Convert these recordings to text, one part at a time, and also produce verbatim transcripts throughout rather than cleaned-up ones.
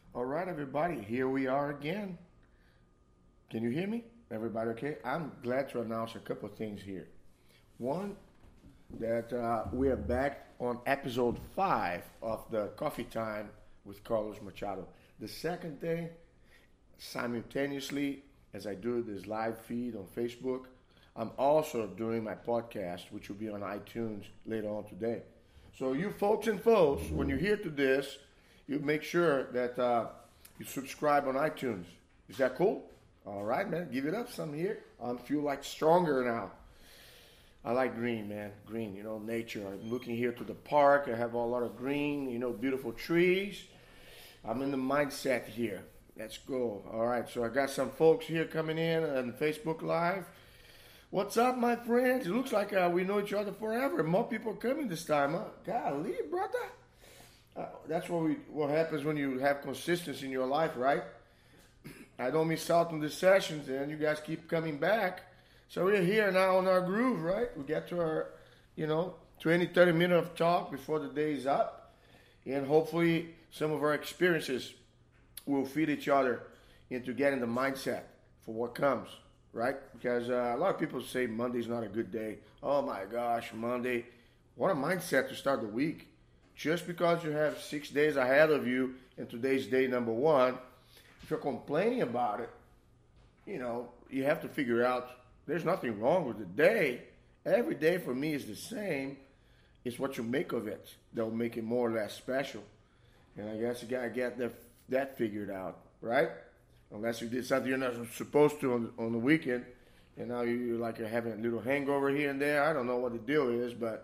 All right, everybody, here we are again. Can you hear me? Everybody okay? I'm glad to announce a couple of things here. One, that uh, we are back on episode five of the Coffee Time with Carlos Machado. The second thing, simultaneously, as I do this live feed on Facebook, I'm also doing my podcast, which will be on iTunes later on today. So you folks and folks, when you hear to this, you make sure that uh, you subscribe on iTunes. Is that cool? All right, man. Give it up some here. I feel like stronger now. I like green, man. Green, you know, nature. I'm looking here to the park. I have a lot of green, you know, beautiful trees. I'm in the mindset here. Let's go. All right, so I got some folks here coming in on Facebook Live. What's up, my friends? It looks like uh, we know each other forever. More people coming this time, huh? Golly, brother. Uh, that's what we what happens when you have consistency in your life, right? I don't miss out on the sessions, and you guys keep coming back. So we're here now on our groove, right? We get to our, you know, twenty, thirty minutes of talk before the day is up. And hopefully some of our experiences will feed each other into getting the mindset for what comes, right? Because uh, a lot of people say Monday's not a good day. Oh my gosh, Monday. What a mindset to start the week. Just because you have six days ahead of you and today's day number one, if you're complaining about it, you know, you have to figure out there's nothing wrong with the day. Every day for me is the same. It's what you make of it that will make it more or less special. And I guess you got to get that, that figured out, right? Unless you did something you're not supposed to on, on the weekend, and now you're like you're having a little hangover here and there. I don't know what the deal is, but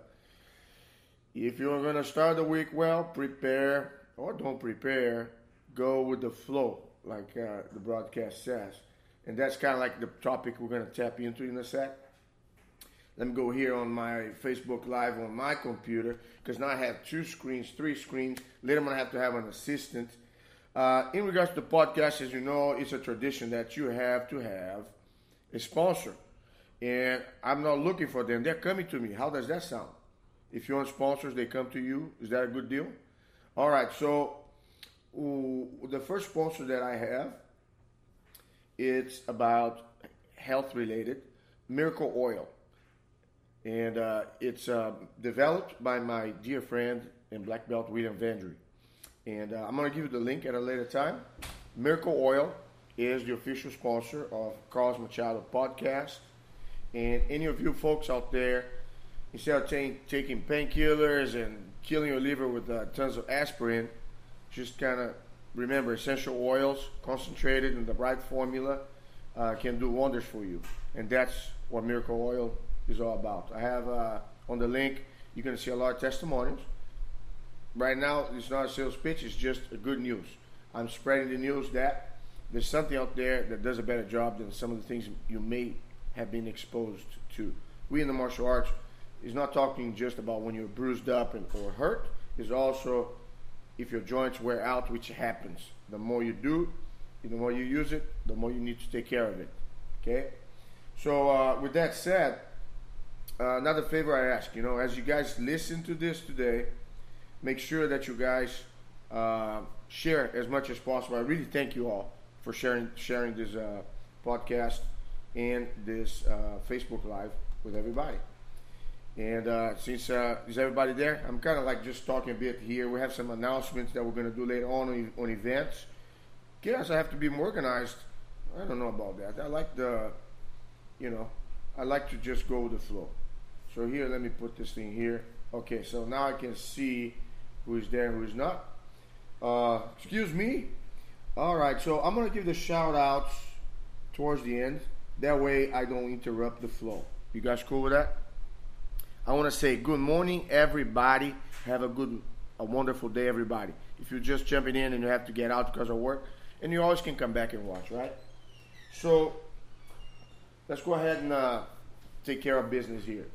if you're going to start the week well, prepare, or don't prepare, go with the flow, like uh, the broadcast says. And that's kind of like the topic we're going to tap into in a sec. Let me go here on my Facebook Live on my computer, because now I have two screens, three screens. Later I'm going to have to have an assistant. Uh, in regards to the podcast, as you know, it's a tradition that you have to have a sponsor. And I'm not looking for them. They're coming to me. How does that sound? If you want sponsors, they come to you. Is that a good deal? All right, so ooh, the first sponsor that I have, it's about health-related, Miracle Oil. And uh, it's uh, developed by my dear friend and black belt, William Vendry. And uh, I'm going to give you the link at a later time. Miracle Oil is the official sponsor of Carlos Machado Podcast. And any of you folks out there, instead of t- taking painkillers and killing your liver with uh, tons of aspirin, just kind of remember essential oils, concentrated in the right formula, uh, can do wonders for you. And that's what Miracle Oil is all about. I have uh, on the link, you're going to see a lot of testimonials. Right now, it's not a sales pitch, it's just a good news. I'm spreading the news that there's something out there that does a better job than some of the things you may have been exposed to. We in the martial arts is not talking just about when you're bruised up and, or hurt. It's also if your joints wear out, which happens. The more you do, the more you use it, the more you need to take care of it. Okay? So uh, with that said, uh, another favor I ask, you know, as you guys listen to this today, make sure that you guys uh, share as much as possible. I really thank you all for sharing sharing this uh, podcast and this uh, Facebook Live with everybody. And uh, since uh, is everybody there, I'm kind of like just talking a bit here. We have some announcements that we're going to do later on on, on events. Guess I have to be more organized. I don't know about that. I like the, you know, I like to just go with the flow. So here, let me put this thing here. Okay, so now I can see who is there and who is not. Uh, excuse me. All right, so I'm going to give the shout outs towards the end. That way I don't interrupt the flow. You guys cool with that? I want to say good morning, everybody. Have a good, a wonderful day, everybody. If you're just jumping in and you have to get out because of work, and you always can come back and watch, right? So let's go ahead and uh, take care of business here.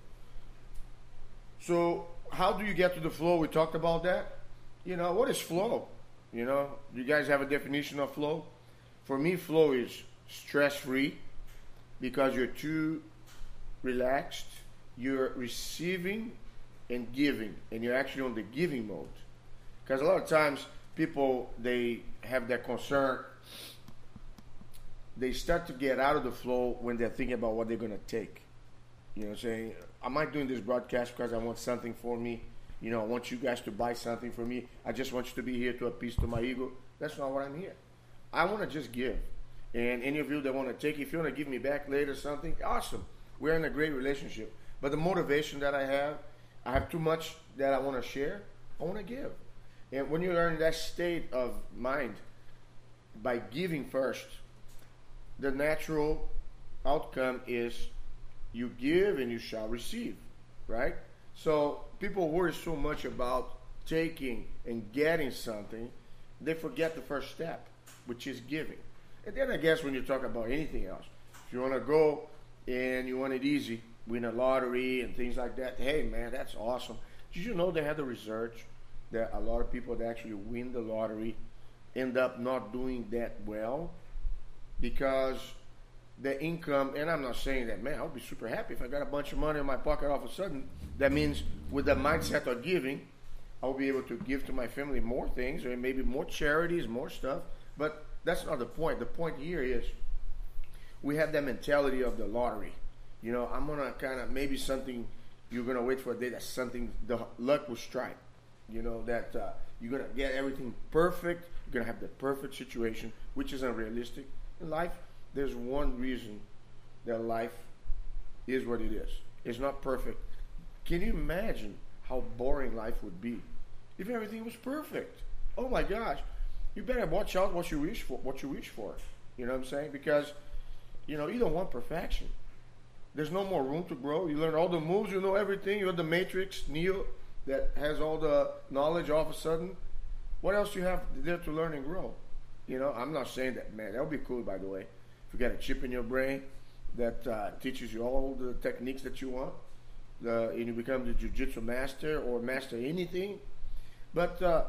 So how do you get to the flow? We talked about that. You know, what is flow? You know, you guys have a definition of flow? For me, flow is stress-free because you're too relaxed. You're receiving and giving, and you're actually on the giving mode. Because a lot of times people, they have that concern. They start to get out of the flow when they're thinking about what they're going to take. You know what I'm saying? Am I doing this broadcast because I want something for me? You know, I want you guys to buy something for me. I just want you to be here to appease to my ego. That's not what I'm here. I want to just give. And any of you that want to take, if you want to give me back later something, awesome. We're in a great relationship. But the motivation that I have, I have too much that I want to share. I want to give. And when you learn that state of mind by giving first, the natural outcome is you give and you shall receive, right? So people worry so much about taking and getting something, they forget the first step, which is giving. And then I guess when you talk about anything else, if you want to go and you want it easy, win a lottery and things like that, hey man, that's awesome. Did you know they had the research that a lot of people that actually win the lottery end up not doing that well because the income, and I'm not saying that, man, I'll be super happy if I got a bunch of money in my pocket all of a sudden. That means with the mindset of giving, I'll be able to give to my family more things, or maybe more charities, more stuff. But that's not the point. The point here is we have that mentality of the lottery. You know, I'm going to kind of, maybe something, you're going to wait for a day that something, the luck will strike. You know, that uh, you're going to get everything perfect. You're going to have the perfect situation, which is unrealistic. In life, there's one reason that life is what it is. It's not perfect. Can you imagine how boring life would be if everything was perfect? Oh my gosh. You better watch out what you wish for, what you wish for. You know what I'm saying? Because, you know, you don't want perfection. There's no more room to grow. You learn all the moves, you know everything. You're the Matrix, Neo, that has all the knowledge all of a sudden. What else do you have there to learn and grow? You know, I'm not saying that, man, that would be cool, by the way. If you got a chip in your brain that uh, teaches you all the techniques that you want, the, and you become the jiu-jitsu master or master anything. But uh,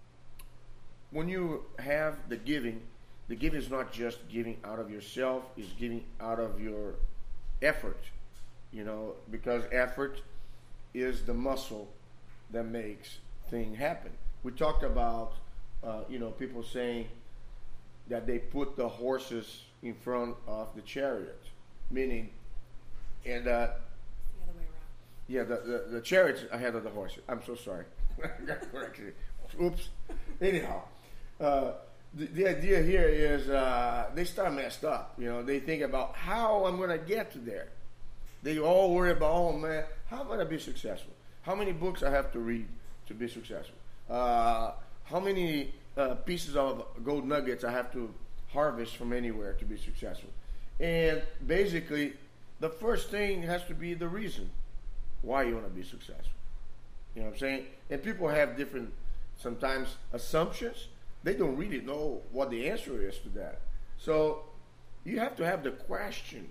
when you have the giving, the giving is not just giving out of yourself, it's giving out of your effort, you know, because effort is the muscle that makes things happen. We talked about, uh, you know, people saying that they put the horses in front of the chariot, meaning, and uh, the other way around. Yeah, the, the, the chariot's ahead of the horses. I'm so sorry. Oops. Anyhow, uh, the, the idea here is uh, they start messed up. You know, they think about how I'm going to get to there. They all worry about, oh man, how am I going to be successful? How many books I have to read to be successful? Uh, how many uh, pieces of gold nuggets I have to harvest from anywhere to be successful? And basically, the first thing has to be the reason why you want to be successful. You know what I'm saying? And people have different, sometimes, assumptions. They don't really know what the answer is to that. So you have to have the question,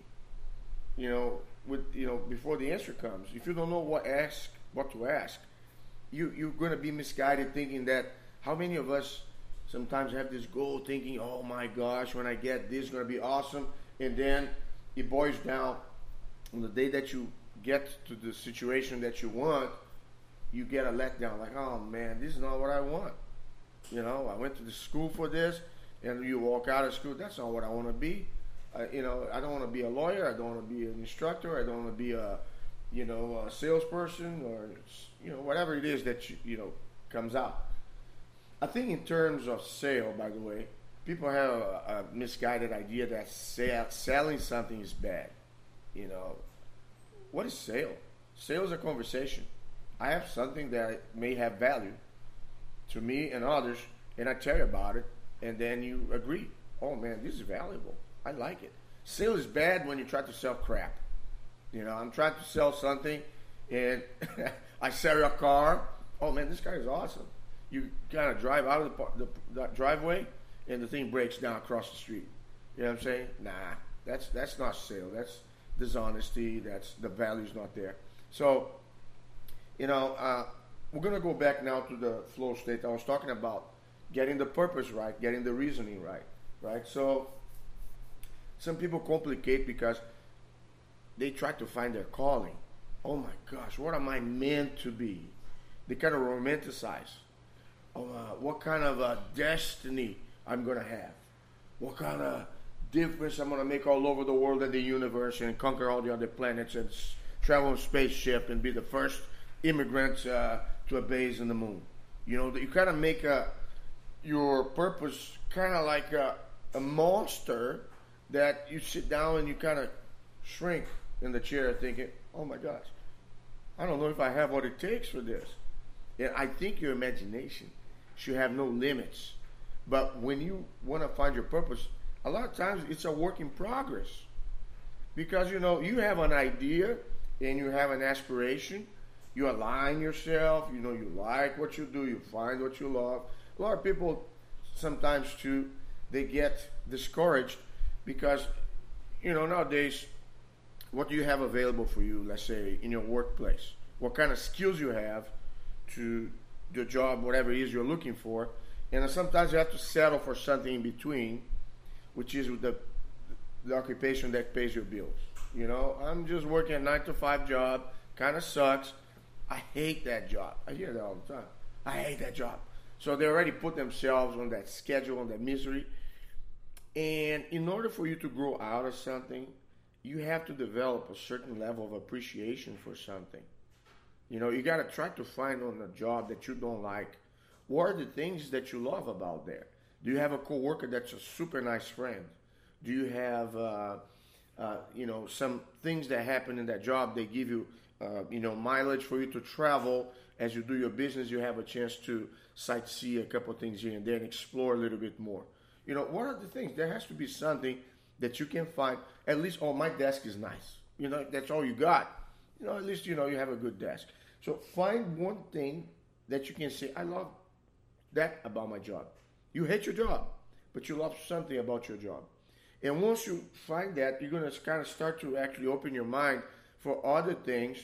you know, with you know before the answer comes. If you don't know what ask, what to ask, you you're going to be misguided thinking that. How many of us sometimes have this goal thinking, oh my gosh, when I get this, it's going to be awesome, and then it boils down on the day that you get to the situation that you want, you get a letdown, like, oh man, this is not what I want. You know, I went to the school for this, and you walk out of school, that's not what I want to be. Uh, you know, I don't want to be a lawyer, I don't want to be an instructor, I don't want to be a, you know, a salesperson, or, you know, whatever it is that, you, you know, comes out. I think in terms of sale, by the way, people have a, a misguided idea that sell, selling something is bad. You know, what is sale? Sale is a conversation. I have something that may have value to me and others, and I tell you about it, and then you agree. Oh man, this is valuable. I like it. Sale is bad when you try to sell crap. You know, I'm trying to sell something, and I sell you a car. Oh man, this car is awesome. You kind of drive out of the, the, the driveway, and the thing breaks down across the street. You know what I'm saying? Nah, that's that's not sale. That's dishonesty. That's the value's not there. So, you know, uh, we're gonna go back now to the flow state. I was talking about getting the purpose right, getting the reasoning right, right? So, some people complicate because they try to find their calling. Oh my gosh, what am I meant to be? They kind of romanticize. uh, what kind of uh, destiny I'm going to have, what kind of difference I'm going to make all over the world and the universe and conquer all the other planets and s- travel in a spaceship and be the first immigrants uh, to a base in the moon. You know, you kind of make a, your purpose kind of like a, a monster that you sit down and you kind of shrink in the chair thinking, oh my gosh, I don't know if I have what it takes for this. And I think your imagination should have no limits. But when you want to find your purpose, a lot of times it's a work in progress. Because, you know, you have an idea and you have an aspiration. You align yourself. You know, you like what you do. You find what you love. A lot of people sometimes, too, they get discouraged because, you know, nowadays, what do you have available for you, let's say, in your workplace? What kind of skills you have to do a job, whatever it is you're looking for. And sometimes you have to settle for something in between, which is the, the occupation that pays your bills. You know, I'm just working a nine to five job, kind of sucks. I hate that job. I hear that all the time. I hate that job. So they already put themselves on that schedule, on that misery. And in order for you to grow out of something, you have to develop a certain level of appreciation for something. You know, you got to try to find on a job that you don't like, what are the things that you love about there? Do you have a coworker that's a super nice friend? Do you have, uh, uh, you know, some things that happen in that job? They give you, uh, you know, mileage for you to travel. As you do your business, you have a chance to sightsee a couple of things here and there and explore a little bit more. You know, what are the things? There has to be something that you can find. At least, oh, my desk is nice. You know, that's all you got. You know, at least, you know, you have a good desk. So find one thing that you can say, I love that about my job. You hate your job, but you love something about your job. And once you find that, you're going to kind of start to actually open your mind for other things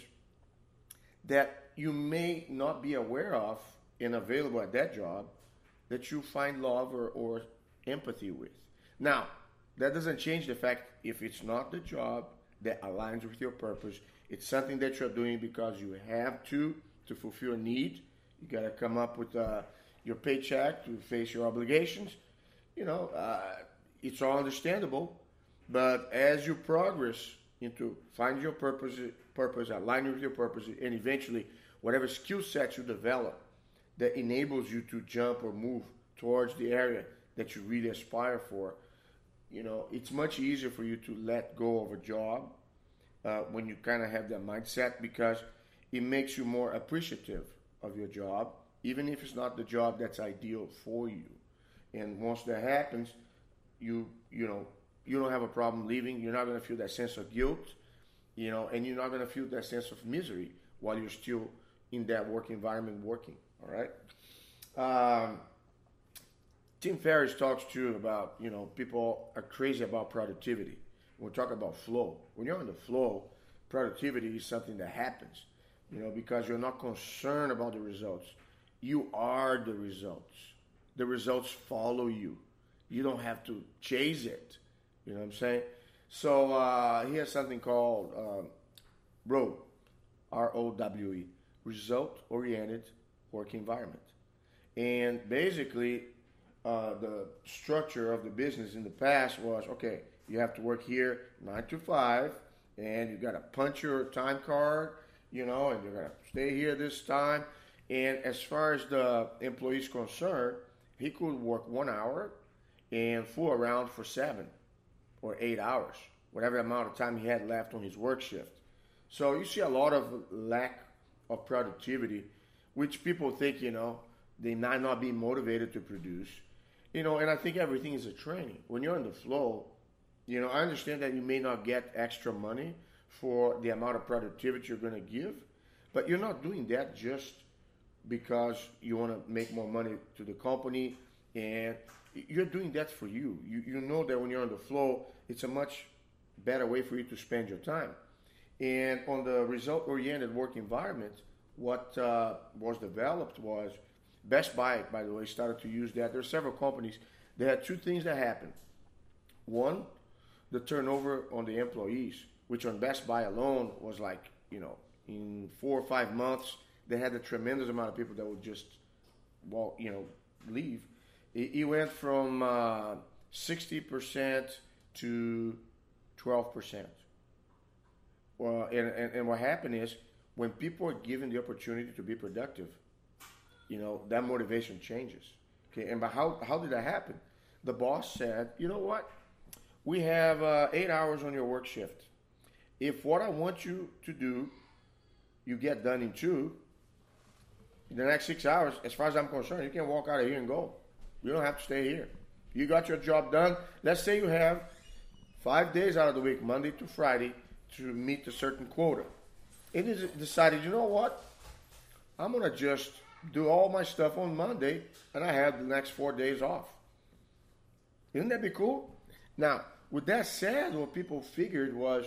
that you may not be aware of and available at that job that you find love or, or empathy with. Now, that doesn't change the fact if it's not the job that aligns with your purpose, it's something that you're doing because you have to, to fulfill a need. You got to come up with uh, your paycheck to face your obligations. You know, uh, it's all understandable. But as you progress into finding your purpose, purpose, aligning with your purpose, and eventually whatever skill set you develop that enables you to jump or move towards the area that you really aspire for, you know, it's much easier for you to let go of a job uh, when you kind of have that mindset, because it makes you more appreciative of your job, even if it's not the job that's ideal for you. And once that happens, you you know, you don't have a problem leaving. You're not going to feel that sense of guilt, you know, and you're not going to feel that sense of misery while you're still in that work environment working, all right? Um, Tim Ferriss talks too about, you know, people are crazy about productivity. We're talking about flow. When you're in the flow, productivity is something that happens, you know, because you're not concerned about the results. You are the results. The results follow you. You don't have to chase it. You know what I'm saying? So uh, he has something called uh, R O W, R O W E, result-oriented work environment. And basically, uh, the structure of the business in the past was, okay, you have to work here nine to five, and you got to punch your time card, you know, and you're going to stay here this time. And as far as the employee's concerned, he could work one hour and fool around for seven or eight hours, whatever amount of time he had left on his work shift. So you see a lot of lack of productivity, which people think, you know, they might not be motivated to produce. You know, and I think everything is a training. When you're in the flow, you know, I understand that you may not get extra money for the amount of productivity you're going to give, but you're not doing that just because you want to make more money to the company, and you're doing that for you. You you know that when you're on the flow, it's a much better way for you to spend your time. And on the result-oriented work environment, what uh, was developed was, Best Buy, by the way, started to use that. There are several companies. They had two things that happened. One, the turnover on the employees, which on Best Buy alone was like, you know, in four or five months, they had a tremendous amount of people that would just well, you know, leave. He, he went from uh, sixty percent to twelve percent. Well, and, and, and what happened is when people are given the opportunity to be productive, you know, that motivation changes. Okay, and but how, how did that happen? The boss said, you know what? We have uh, eight hours on your work shift. If what I want you to do, you get done in two, in the next six hours, as far as I'm concerned, you can walk out of here and go. You don't have to stay here. You got your job done. Let's say you have five days out of the week, Monday to Friday, to meet a certain quota. It is decided, you know what? I'm going to just do all my stuff on Monday, and I have the next four days off. Isn't that be cool? Now, with that said, what people figured was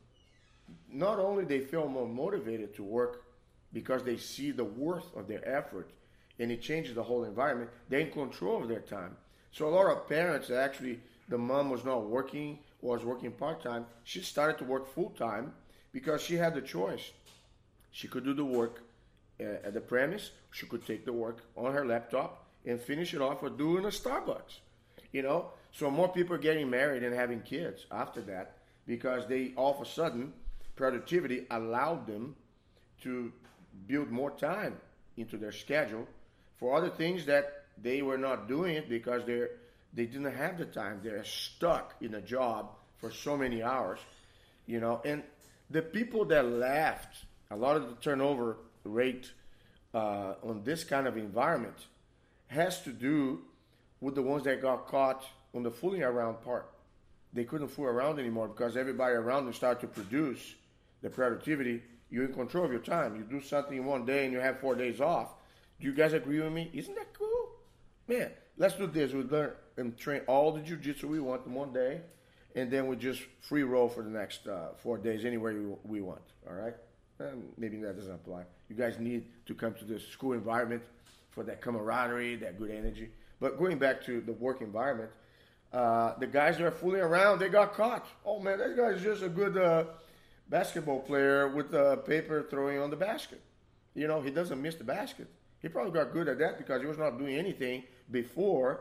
not only they feel more motivated to work because they see the worth of their effort, and it changes the whole environment, they're in control of their time. So a lot of parents, actually, the mom was not working, was working part-time. She started to work full-time because she had the choice. She could do the work uh, at the premise. She could take the work on her laptop and finish it off with doing a Starbucks. You know, so more people are getting married and having kids after that because they all of a sudden productivity allowed them to build more time into their schedule for other things that they were not doing it because they're they didn't have the time. They're stuck in a job for so many hours, you know. And the people that left, a lot of the turnover rate uh, on this kind of environment has to do with the ones that got caught on the fooling around part. They couldn't fool around anymore because everybody around them started to produce the productivity. You're in control of your time. You do something one day and you have four days off. Do you guys agree with me? Isn't that cool? Man, let's do this. We learn and train all the jiu-jitsu we want in one day, and then we just free roll for the next uh, four days anywhere we, we want, all right? Um, maybe that doesn't apply. You guys need to come to the school environment for that camaraderie, that good energy. But going back to the work environment, uh, the guys that are fooling around, they got caught. Oh, man, that guy's just a good uh, basketball player with uh, paper throwing on the basket. You know, he doesn't miss the basket. He probably got good at that because he was not doing anything before.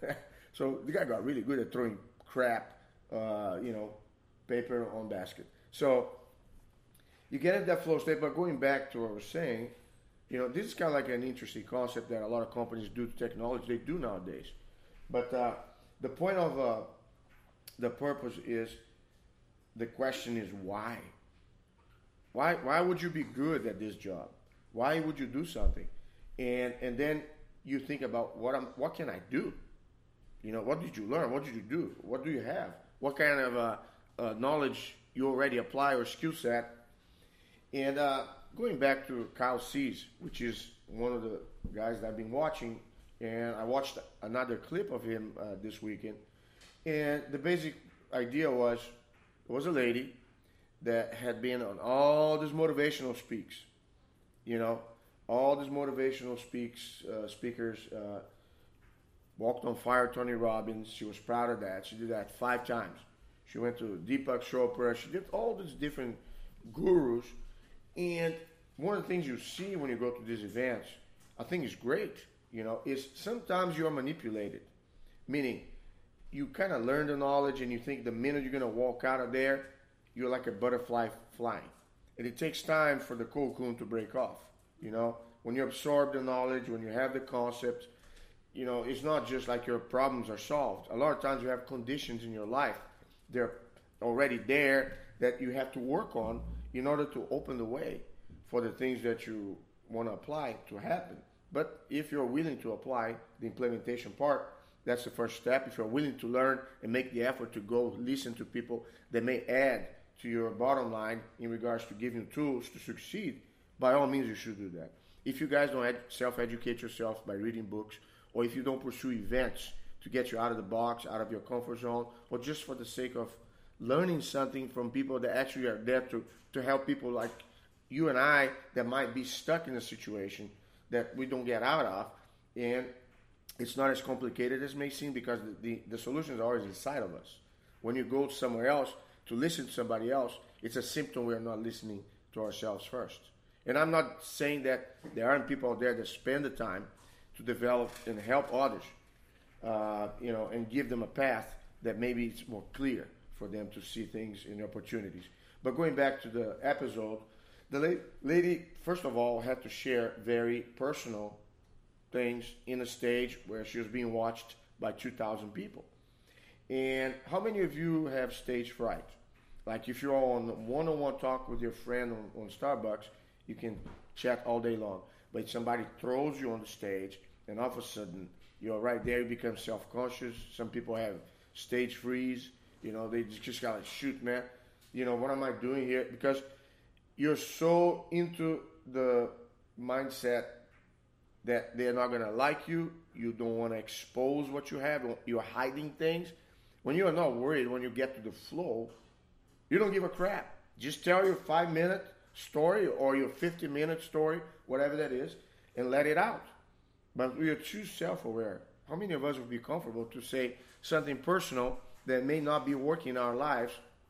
So the guy got really good at throwing crap, uh, you know, paper on basket. So you get in that flow state, but going back to what I was saying, you know, this is kind of like an interesting concept that a lot of companies do to technology. They do nowadays. But uh, the point of uh, the purpose is, the question is why? Why why would you be good at this job? Why would you do something? And and then you think about what I'm, what can I do? You know, what did you learn? What did you do? What do you have? What kind of uh, uh, knowledge you already apply or skill set? And uh, going back to Kyle Cease, which is one of the guys that I've been watching, and I watched another clip of him uh, this weekend. And the basic idea was, there was a lady that had been on all these motivational speaks, you know, all these motivational speaks, uh, speakers, uh, walked on fire, Tony Robbins. She was proud of that. She did that five times. She went to Deepak Chopra. She did all these different gurus. And one of the things you see when you go to these events, I think is great, you know, is sometimes you're manipulated. Meaning, you kind of learn the knowledge and you think the minute you're going to walk out of there, you're like a butterfly flying. And it takes time for the cocoon to break off, you know. When you absorb the knowledge, when you have the concepts, you know, it's not just like your problems are solved. A lot of times you have conditions in your life. They're already there that you have to work on in order to open the way for the things that you want to apply to happen. But if you're willing to apply the implementation part, that's the first step. If you're willing to learn and make the effort to go listen to people that may add to your bottom line in regards to giving you tools to succeed, by all means you should do that. If you guys don't ed- self-educate yourself by reading books, or if you don't pursue events to get you out of the box, out of your comfort zone, or just for the sake of learning something from people that actually are there to, to help people like you and I that might be stuck in a situation that we don't get out of, and it's not as complicated as it may seem because the, the, the solution is always inside of us. When you go somewhere else to listen to somebody else, it's a symptom we are not listening to ourselves first. And I'm not saying that there aren't people out there that spend the time to develop and help others, uh, you know, and give them a path that maybe it's more clear for them to see things and opportunities. But going back to the episode, the la- lady, first of all, had to share very personal things in a stage where she was being watched by two thousand people. And how many of you have stage fright? Like if you're on one-on-one talk with your friend on, on Starbucks, you can chat all day long. But somebody throws you on the stage, and all of a sudden, you're right there, you become self-conscious. Some people have stage freeze. You know, they just got like, shoot, man. You know, what am I doing here? Because you're so into the mindset that they're not going to like you. You don't want to expose what you have. You're hiding things. When you're not worried, when you get to the flow, you don't give a crap. Just tell your five-minute story or your fifty-minute story, whatever that is, and let it out. But we are too self-aware. How many of us would be comfortable to say something personal that may not be working in our lives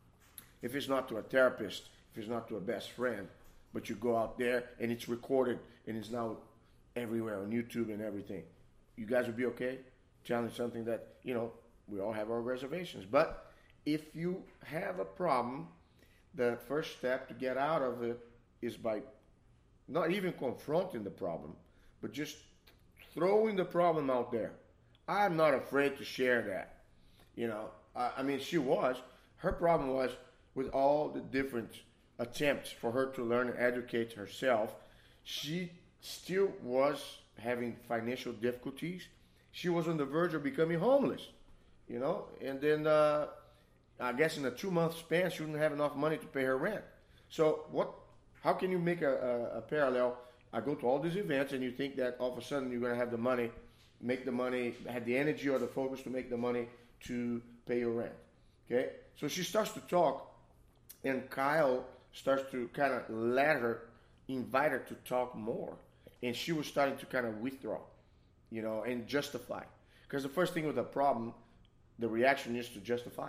if it's not to a therapist, if it's not to a best friend, but you go out there and it's recorded and it's now everywhere on YouTube and everything? You guys would be okay telling something that, you know, we all have our reservations. But if you have a problem, the first step to get out of it is by not even confronting the problem, but just throwing the problem out there. I'm not afraid to share that. You know, I, I mean, she was. Her problem was with all the different attempts for her to learn and educate herself, she still was having financial difficulties. She was on the verge of becoming homeless, you know, and then uh, I guess in a two-month span, she wouldn't have enough money to pay her rent. So what? How can you make a, a, a parallel? I go to all these events, and you think that all of a sudden you're going to have the money, make the money, have the energy or the focus to make the money to pay your rent. Okay? So she starts to talk, and Kyle starts to kind of let her, invite her to talk more. And she was starting to kind of withdraw, you know, and justify. Because the first thing with a problem, the reaction is to justify.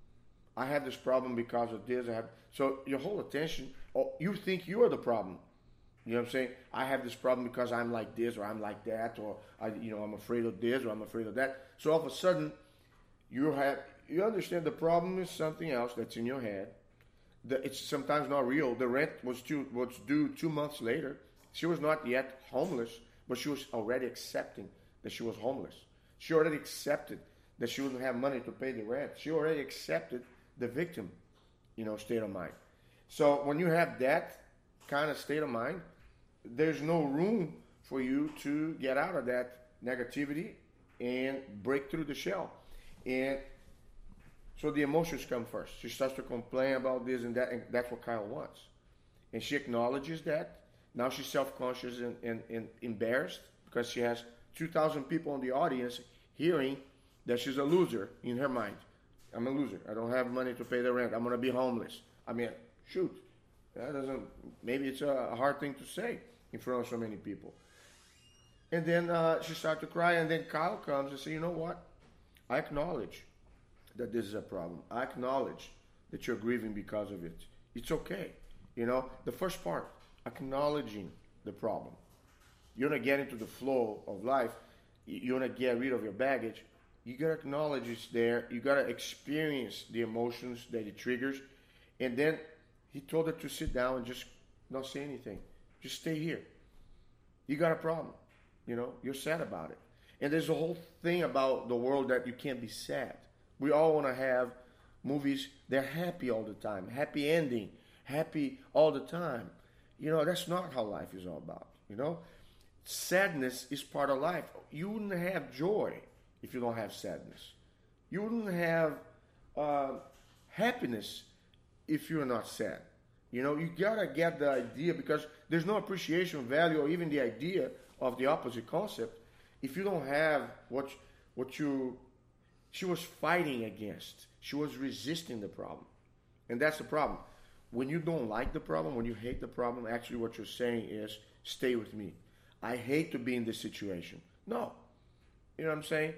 I have this problem because of this. I have so your whole attention, oh, you think you are the problem. You know what I'm saying? I have this problem because I'm like this or I'm like that, or I, you know, I'm afraid of this or I'm afraid of that. So all of a sudden, you have you understand the problem is something else that's in your head. That it's sometimes not real. The rent was due was due two months later. She was not yet homeless, but she was already accepting that she was homeless. She already accepted that she wouldn't have money to pay the rent. She already accepted the victim, you know, state of mind. So when you have that kind of state of mind, there's no room for you to get out of that negativity and break through the shell. And so the emotions come first. She starts to complain about this and that, and that's what Kyle wants. And she acknowledges that. Now she's self-conscious and, and, and embarrassed because she has two thousand people in the audience hearing that she's a loser in her mind. I'm a loser. I don't have money to pay the rent. I'm going to be homeless. I mean, shoot. That doesn't, maybe it's a hard thing to say in front of so many people. And then uh, she started to cry, and then Kyle comes and says, you know what? I acknowledge that this is a problem. I acknowledge that you're grieving because of it. It's okay. You know, the first part, acknowledging the problem. You want to get into the flow of life. You want to get rid of your baggage. You got to acknowledge it's there. You got to experience the emotions that it triggers. And then he told her to sit down and just not say anything. Just stay here. You got a problem. You know, you're sad about it. And there's a whole thing about the world that you can't be sad. We all want to have movies, they're happy all the time. Happy ending. Happy all the time. You know, that's not how life is all about. You know, sadness is part of life. You wouldn't have joy if you don't have sadness. You wouldn't have uh, happiness if you're not sad. You know, you gotta get the idea, because there's no appreciation, value, or even the idea of the opposite concept if you don't have what what you she was fighting against. She was resisting the problem. And that's the problem. When you don't like the problem, when you hate the problem, actually what you're saying is, stay with me. I hate to be in this situation. No. You know what I'm saying?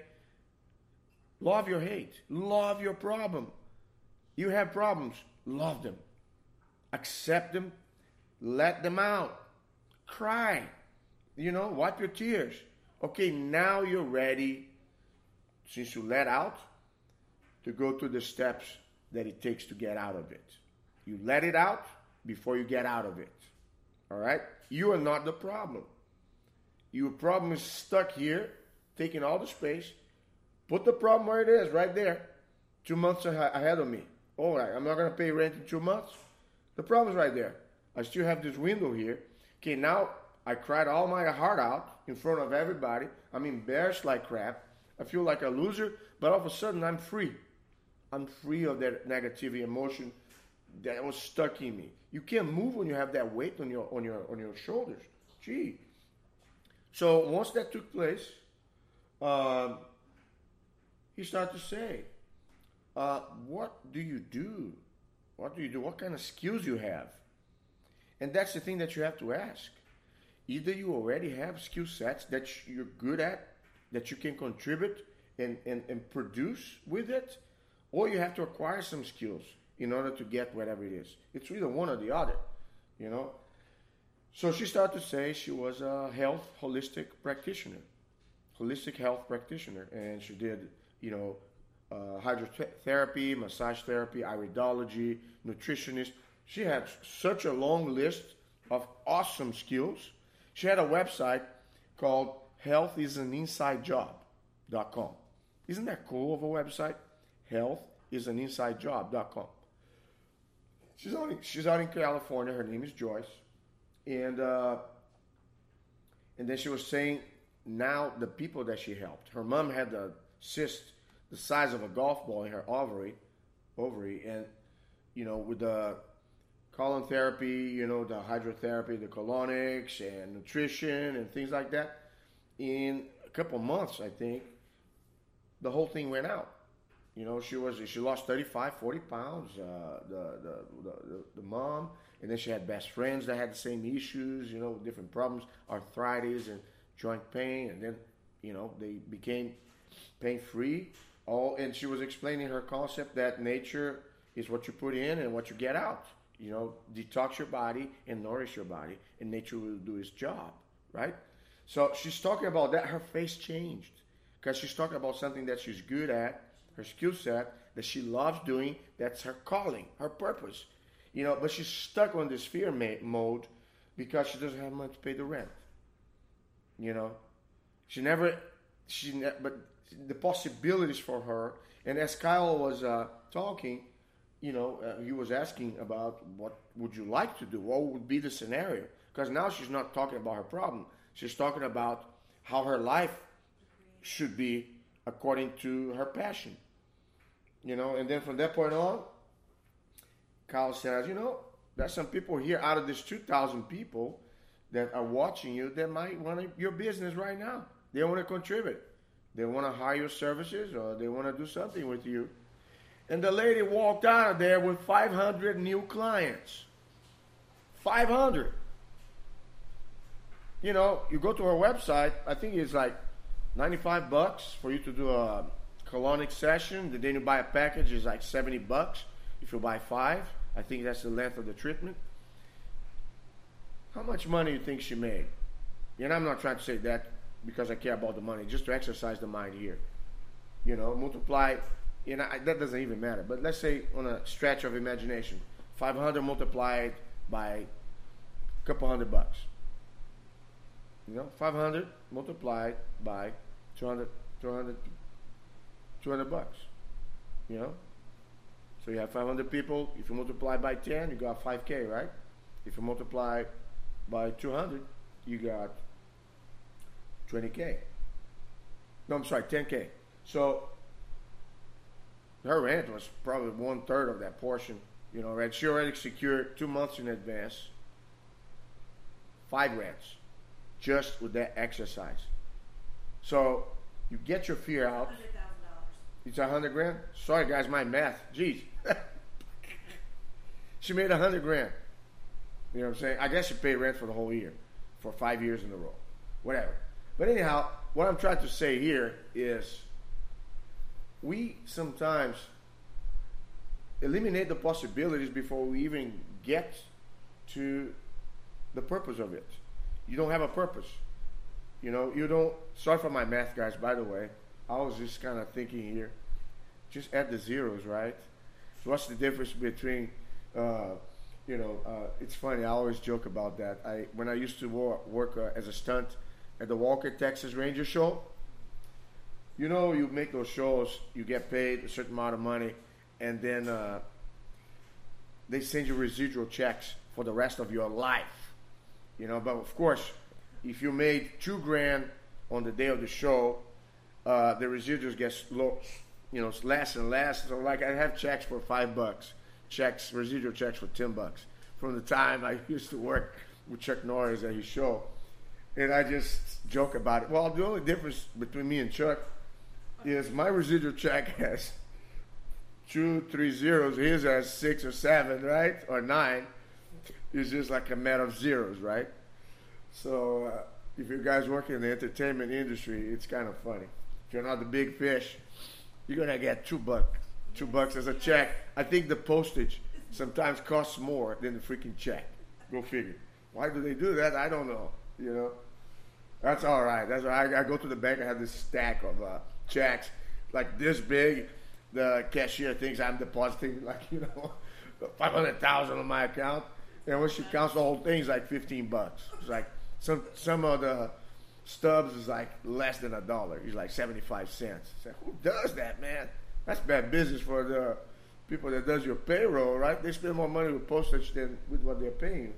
Love your hate. Love your problem. You have problems. Love them. Accept them. Let them out. Cry. You know, wipe your tears. Okay, now you're ready, since you let out, to go through the steps that it takes to get out of it. You let it out before you get out of it. All right? You are not the problem. Your problem is stuck here, taking all the space. Put the problem where it is, right there. Two months ahead of me. All right, I'm not going to pay rent in two months. The problem is right there. I still have this window here. Okay, now I cried all my heart out in front of everybody. I'm embarrassed like crap. I feel like a loser, but all of a sudden I'm free. I'm free of that negative emotion that was stuck in me. You can't move when you have that weight on your on your on your shoulders. Gee. So once that took place, um, he started to say, uh, "What do you do? What do you do? What kind of skills you have?" And that's the thing that you have to ask. Either you already have skill sets that you're good at, that you can contribute and, and, and produce with it, or you have to acquire some skills in order to get whatever it is. It's either one or the other, you know. So she started to say she was a health holistic practitioner, holistic health practitioner, and she did, you know, uh, hydrotherapy, massage therapy, iridology, nutritionist. She had such a long list of awesome skills. She had a website called health is an inside job dot com. Isn't that cool of a website? health is an inside job dot com. She's out in, she's out in California. Her name is Joyce. And, uh, and then she was saying now the people that she helped. Her mom had a cyst the size of a golf ball in her ovary, ovary, and, you know, with the colon therapy, you know, the hydrotherapy, the colonics, and nutrition, and things like that. In a couple months, I think, the whole thing went out. You know, she was she lost thirty-five, forty pounds, uh, the, the, the, the mom, and then she had best friends that had the same issues, you know, different problems, arthritis and joint pain, and then, you know, they became pain-free. All, and she was explaining her concept that nature is what you put in and what you get out. You know, detox your body and nourish your body, and nature will do its job, right? So she's talking about that. Her face changed because she's talking about something that she's good at, her skill set, that she loves doing. That's her calling, her purpose. You know, but she's stuck on this fear ma- mode because she doesn't have money to pay the rent. You know, she never, she, ne- but the possibilities for her, and as Kyle was uh, talking, you know, uh, he was asking about what would you like to do? What would be the scenario? Because now she's not talking about her problem. She's talking about how her life should be according to her passion. You know, and then from that point on, Kyle says, you know, there's some people here out of this two thousand people that are watching you that might want your business right now. They want to contribute. They want to hire your services, or they want to do something with you. And the lady walked out of there with five hundred new clients. five hundred. You know, you go to her website, I think it's like ninety-five bucks for you to do a colonic session. Then you buy a package, it's like seventy bucks if you buy five. I think that's the length of the treatment. How much money do you think she made? And I'm not trying to say that because I care about the money, just to exercise the mind here. You know, multiply. You know, that doesn't even matter. But let's say on a stretch of imagination, five hundred multiplied by a couple hundred bucks. You know, five hundred multiplied by two hundred, two hundred, two hundred bucks. You know? So you have five hundred people. If you multiply by ten, you got five K, right? If you multiply by two hundred, you got twenty K. No, I'm sorry, ten K. So her rent was probably one third of that portion, you know, right? She already secured two months in advance, five rents, just with that exercise. So you get your fear out. one hundred thousand dollars. It's a hundred grand? Sorry guys, my math. Jeez. She made a hundred grand. You know what I'm saying? I guess she paid rent for the whole year, for five years in a row. Whatever. But anyhow, what I'm trying to say here is we sometimes eliminate the possibilities before we even get to the purpose of it. You don't have a purpose. You know, you don't. Sorry for my math, guys. By the way, I was just kind of thinking here. Just add the zeros, right? So what's the difference between? Uh, you know, uh, it's funny. I always joke about that. I when I used to work, work uh, as a stunt at the Walker Texas Ranger show. You know, you make those shows, you get paid a certain amount of money, and then uh, they send you residual checks for the rest of your life. You know, but of course, if you made two grand on the day of the show, uh, the residuals get low, you know, less and less. So, like, I have checks for five bucks, checks, residual checks for ten bucks from the time I used to work with Chuck Norris at his show, and I just joke about it. Well, the only difference between me and Chuck is my residual check has two, three zeros. His has six or seven, right? Or nine. It's just like a matter of zeros, right? So uh, if you guys work in the entertainment industry, it's kind of funny. If you're not the big fish, you're going to get two bucks. Two bucks as a check. I think the postage sometimes costs more than the freaking check. Go figure. Why do they do that? I don't know. You know? That's all right. That's all right. I, I go to the bank. I have this stack of uh, checks like this big. The cashier thinks I'm depositing like, you know, five hundred thousand on my account. And when she counts the whole thing, it's like fifteen bucks. It's like some some of the stubs is like less than a dollar. It's like seventy-five cents. It's like, who does that, man? That's bad business for the people that does your payroll, right? They spend more money with postage than with what they're paying.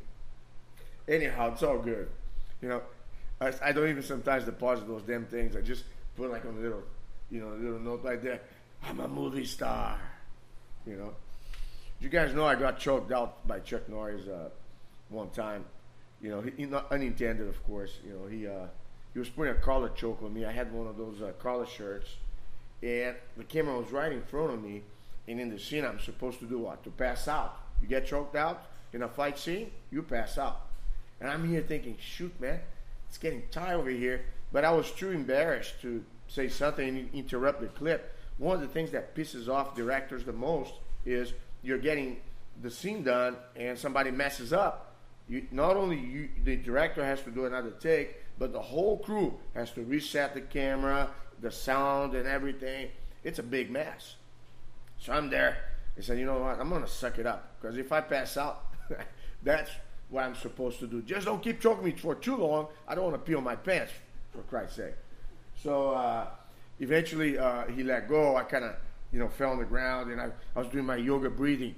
Anyhow, it's all good. You know, I, I don't even sometimes deposit those damn things. I just put like on a little, you know, a little note right there. I'm a movie star. You know. You guys know I got choked out by Chuck Norris uh, one time. You know, he, he not unintended, of course. You know, he uh, he was putting a collar choke on me. I had one of those uh, collar shirts, and the camera was right in front of me. And in the scene, I'm supposed to do what? To pass out. You get choked out in a fight scene, you pass out. And I'm here thinking, shoot, man, it's getting tight over here. But I was too embarrassed to say something and interrupt the clip. One of the things that pisses off directors the most is you're getting the scene done and somebody messes up. You, not only you, the director has to do another take, but the whole crew has to reset the camera, the sound and everything. It's a big mess. So I'm there. I said, you know what? I'm going to suck it up. Because if I pass out, that's what I'm supposed to do. Just don't keep choking me for too long. I don't want to pee on my pants, for Christ's sake. So uh, eventually uh, he let go. I kind of, you know, fell on the ground, and I, I was doing my yoga breathing.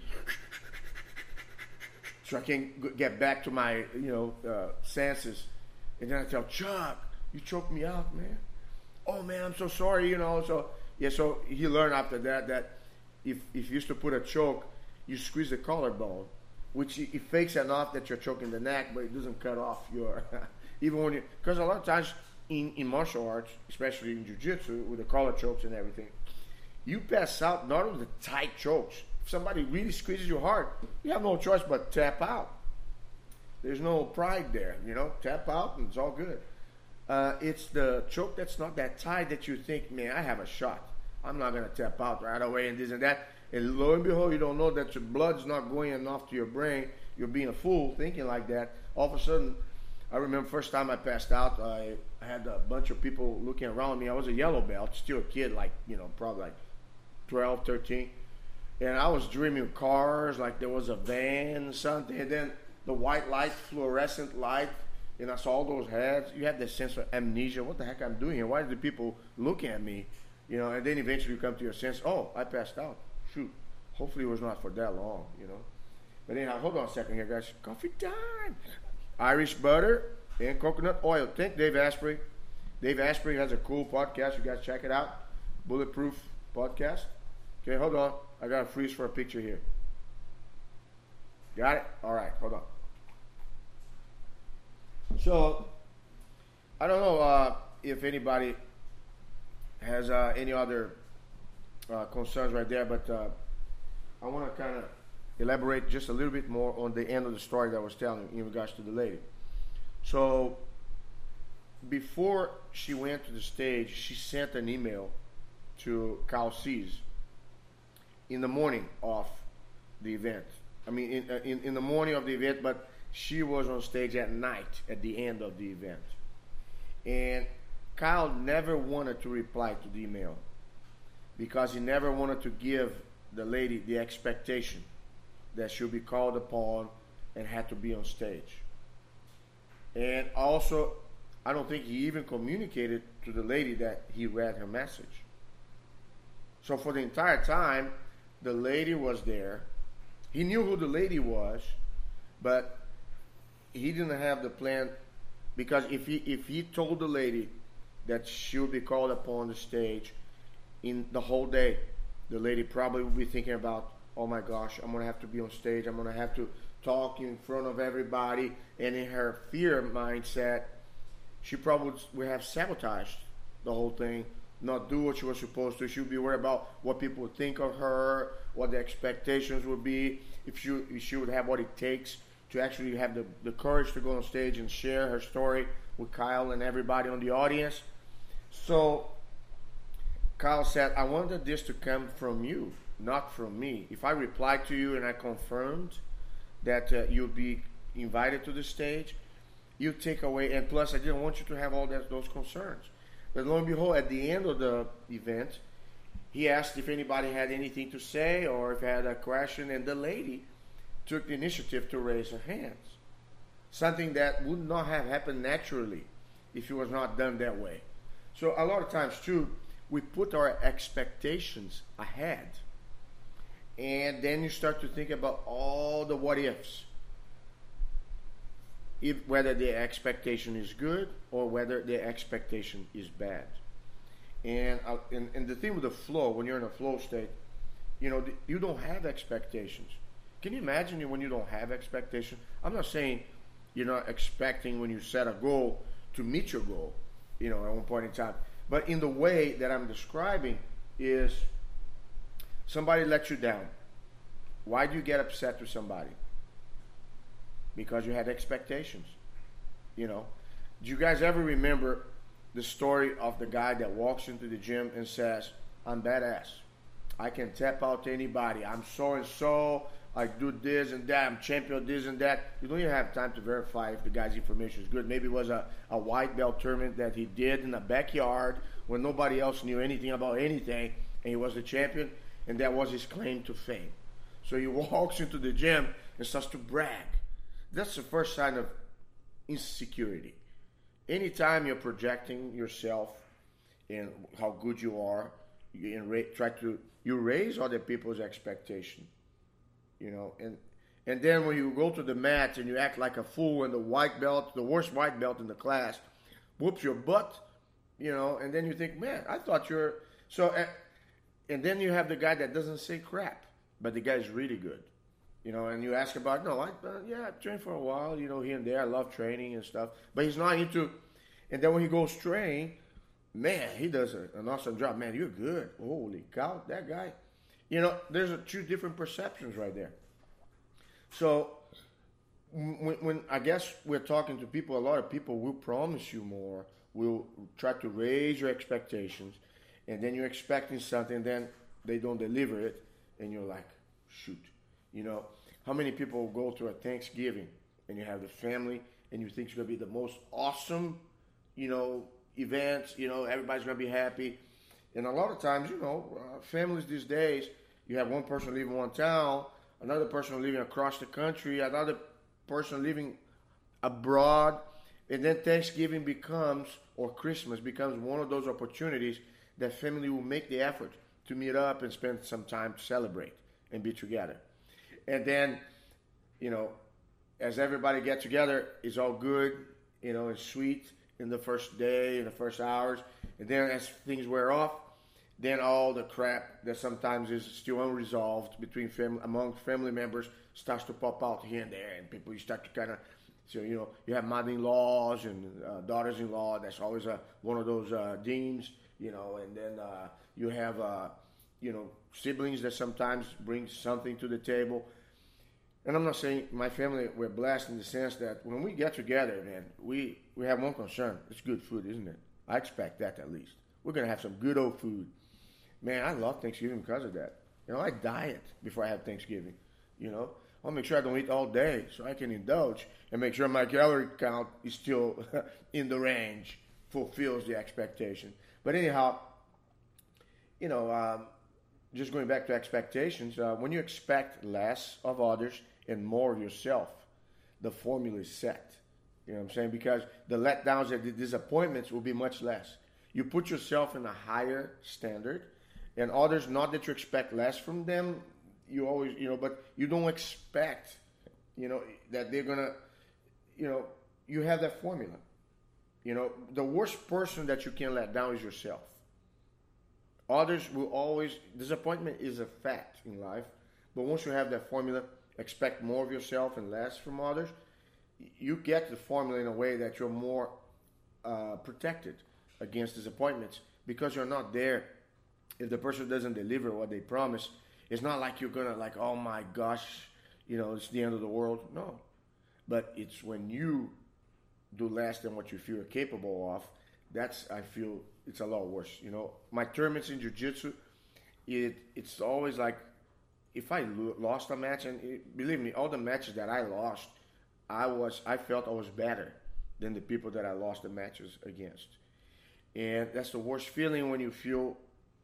So I can get back to my, you know, uh, senses. And then I tell Chuck, you choked me out, man. Oh, man, I'm so sorry, you know. So, yeah, so he learned after that that if, if you used to put a choke, you squeeze the collarbone, which it, it fakes enough that you're choking the neck, but it doesn't cut off your, even when you, because a lot of times in, in martial arts, especially in jiu-jitsu, with the collar chokes and everything, you pass out not on the tight chokes. If somebody really squeezes you hard, you have no choice but tap out. There's no pride there, you know. Tap out and it's all good. Uh, it's the choke that's not that tight that you think, man, I have a shot. I'm not going to tap out right away and this and that. And lo and behold, you don't know that your blood's not going enough to your brain. You're being a fool thinking like that. All of a sudden, I remember first time I passed out, I, I had a bunch of people looking around me. I was a yellow belt, still a kid, like, you know, probably like twelve, thirteen. And I was dreaming of cars, like there was a van or something. And then the white light, fluorescent light, and I saw all those heads. You had this sense of amnesia. What the heck I'm doing here? Why are the people looking at me? You know, and then eventually you come to your sense, oh, I passed out. Shoot. Hopefully it was not for that long, you know. But anyhow, hold on a second here, guys. Coffee time. Irish butter and coconut oil. Thank Dave Asprey. Dave Asprey has a cool podcast. You guys check it out. Bulletproof podcast. Okay, hold on. I got to freeze for a picture here. Got it? All right, hold on. So, I don't know uh, if anybody has uh, any other uh, concerns right there, but uh, I want to kind of elaborate just a little bit more on the end of the story that I was telling in regards to the lady. So, before she went to the stage, she sent an email to Kyle Cease in the morning of the event. I mean, in, in, in the morning of the event, but she was on stage at night at the end of the event. And Kyle never wanted to reply to the email because he never wanted to give the lady the expectation that she'll be called upon and had to be on stage. And also, I don't think he even communicated to the lady that he read her message. So for the entire time, the lady was there. He knew who the lady was, but he didn't have the plan, because if he if he told the lady that she would be called upon the stage in the whole day, the lady probably would be thinking about, oh my gosh, I'm going to have to be on stage. I'm going to have to talk in front of everybody. And in her fear mindset, she probably would have sabotaged the whole thing, not do what she was supposed to. She would be worried about what people would think of her, what the expectations would be, if she, if she would have what it takes to actually have the, the courage to go on stage and share her story with Kyle and everybody on the audience. So Kyle said, I wanted this to come from you, not from me. If I replied to you and I confirmed that uh, you'll be invited to the stage, you take away, and plus I didn't want you to have all that, those concerns. But lo and behold, at the end of the event, he asked if anybody had anything to say or if he had a question, and the lady took the initiative to raise her hands. Something that would not have happened naturally if it was not done that way. So a lot of times too, we put our expectations ahead, and then you start to think about all the what ifs. If, whether the expectation is good or whether the expectation is bad. And, uh, and and the thing with the flow, when you're in a flow state, you know, you don't have expectations. Can you imagine when you don't have expectations? I'm not saying you're not expecting when you set a goal to meet your goal, you know, at one point in time. But in the way that I'm describing is somebody let you down. Why do you get upset with somebody? Because you had expectations, you know. Do you guys ever remember the story of the guy that walks into the gym and says, I'm badass. I can tap out to anybody. I'm so-and-so. I do this and that. I'm champion of this and that. You don't even have time to verify if the guy's information is good. Maybe it was a, a white belt tournament that he did in the backyard when nobody else knew anything about anything, and he was the champion, and that was his claim to fame. So he walks into the gym and starts to brag. That's the first sign of insecurity. Anytime you're projecting yourself and how good you are, you ra- try to you raise other people's expectation, you know. And and then when you go to the mat and you act like a fool, and the white belt, the worst white belt in the class, whoops your butt, you know. And then you think, man, I thought you're so. Uh, and then you have the guy that doesn't say crap, but the guy's really good. You know, and you ask about, no, I, uh, yeah, I've trained for a while, you know, here and there. I love training and stuff. But he's not into, and then when he goes train, man, he does a, an awesome job. Man, you're good. Holy cow, that guy. You know, there's a, two different perceptions right there. So when, when I guess we're talking to people, a lot of people will promise you more, will try to raise your expectations, and then you're expecting something, then they don't deliver it, and you're like, shoot. You know, how many people go to a Thanksgiving and you have the family and you think it's going to be the most awesome, you know, events, you know, everybody's going to be happy. And a lot of times, you know, uh, families these days, you have one person living in one town, another person living across the country, another person living abroad. And then Thanksgiving becomes, or Christmas becomes one of those opportunities that family will make the effort to meet up and spend some time to celebrate and be together. And then, you know, as everybody gets together, it's all good, you know, it's sweet in the first day, in the first hours. And then as things wear off, then all the crap that sometimes is still unresolved between family, among family members starts to pop out here and there. And people, you start to kind of, so, you know, you have mother-in-laws and uh, daughters-in-law. That's always a, one of those uh, themes, you know. And then uh, you have, uh, you know, siblings that sometimes bring something to the table. And I'm not saying my family, we're blessed in the sense that when we get together, man, we, we have one concern. It's good food, isn't it? I expect that at least. We're going to have some good old food. Man, I love Thanksgiving because of that. You know, I diet before I have Thanksgiving. You know, I'll make sure I don't eat all day so I can indulge and make sure my calorie count is still in the range. fulfills the expectation. But anyhow, you know, um, just going back to expectations, uh, when you expect less of others and more of yourself, the formula is set. You know what I'm saying? Because the letdowns and the disappointments will be much less. You put yourself in a higher standard, and others, not that you expect less from them, you always, you know, but you don't expect, you know, that they're going to, you know, you have that formula. You know, the worst person that you can let down is yourself. Others will always, disappointment is a fact in life, but once you have that formula, expect more of yourself and less from others, you get the formula in a way that you're more uh, protected against disappointments because you're not there. If the person doesn't deliver what they promise, it's not like you're gonna like, oh my gosh, you know, it's the end of the world. No, but it's when you do less than what you feel you're capable of. That's, I feel, it's a lot worse. You know, my tournaments in jiu-jitsu, it it's always like, if I lo- lost a match, and it, believe me, all the matches that I lost, I was I felt I was better than the people that I lost the matches against. And that's the worst feeling when you feel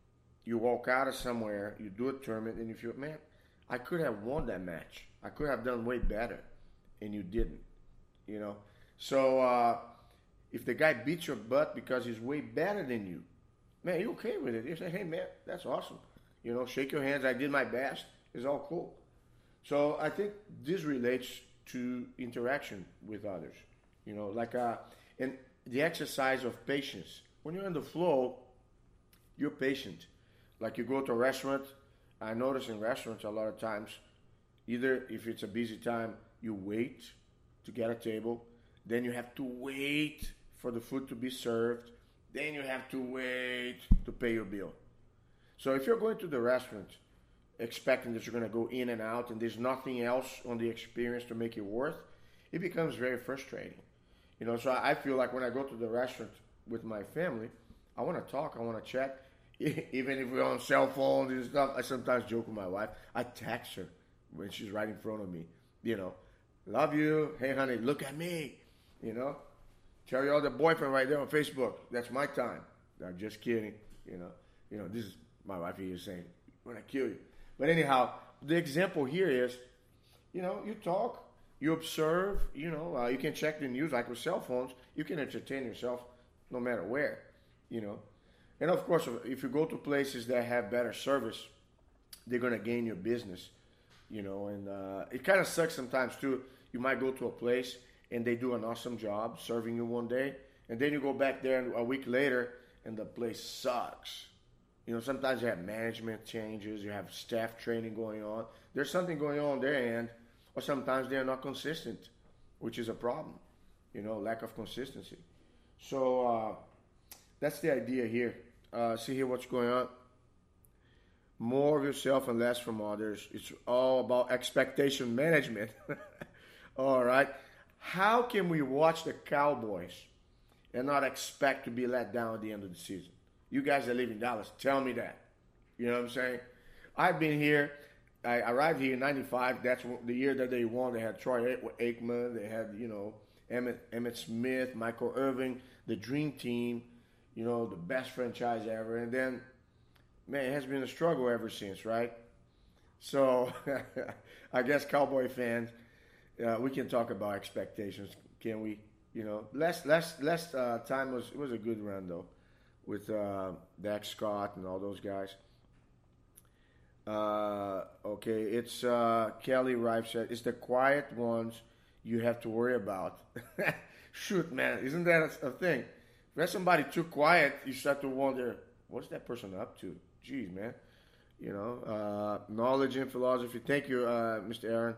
you walk out of somewhere, you do a tournament, and you feel, man, I could have won that match. I could have done way better, and you didn't. You know, so uh, if the guy beats your butt because he's way better than you, man, you're okay with it. You say, hey, man, that's awesome. You know, shake your hands. I did my best. It's all cool. So I think this relates to interaction with others. You know, like uh, and the exercise of patience. When you're in the flow, you're patient. Like you go to a restaurant. I notice in restaurants a lot of times, either if it's a busy time, you wait to get a table. Then you have to wait for the food to be served. Then you have to wait to pay your bill. So if you're going to the restaurant expecting that you're going to go in and out and there's nothing else on the experience to make it worth, it becomes very frustrating. You know, so I feel like when I go to the restaurant with my family, I want to talk, I want to chat. Even if we're on cell phones and stuff, I sometimes joke with my wife. I text her when she's right in front of me. You know, love you. Hey, honey, look at me. You know, tell your other boyfriend right there on Facebook. That's my time. I'm just kidding. You know, you know, this is my wife here saying, "I'm gonna kill you." But anyhow, the example here is, you know, you talk, you observe. You know, uh, you can check the news like with cell phones. You can entertain yourself no matter where. You know. And of course, if you go to places that have better service, they're going to gain your business, you know. And uh, it kind of sucks sometimes, too. You might go to a place, and they do an awesome job serving you one day. And then you go back there a week later, and the place sucks. You know, sometimes you have management changes. You have staff training going on. There's something going on on their end. Or sometimes they're not consistent, which is a problem, you know, lack of consistency. So uh, that's the idea here. Uh, see here what's going on. More of yourself and less from others. It's all about expectation management. All right. How can we watch the Cowboys and not expect to be let down at the end of the season? You guys that live in Dallas, tell me that. You know what I'm saying? I've been here. I arrived here in ninety-five. That's the year that they won. They had Troy Aikman. They had, you know, Emmett, Emmett Smith, Michael Irvin, the dream team. You know, the best franchise ever. And then, man, it has been a struggle ever since, right? So, I guess Cowboy fans, uh, we can talk about expectations, can we? You know, last last last uh, time was it was a good run though, with uh, Dak Scott and all those guys. Uh, okay, it's uh, Kelly Rife said it's the quiet ones you have to worry about. Shoot, man, isn't that a, a thing? If there's somebody too quiet, you start to wonder, what's that person up to? Jeez, man. You know, uh, knowledge and philosophy. Thank you, uh, Mister Aaron.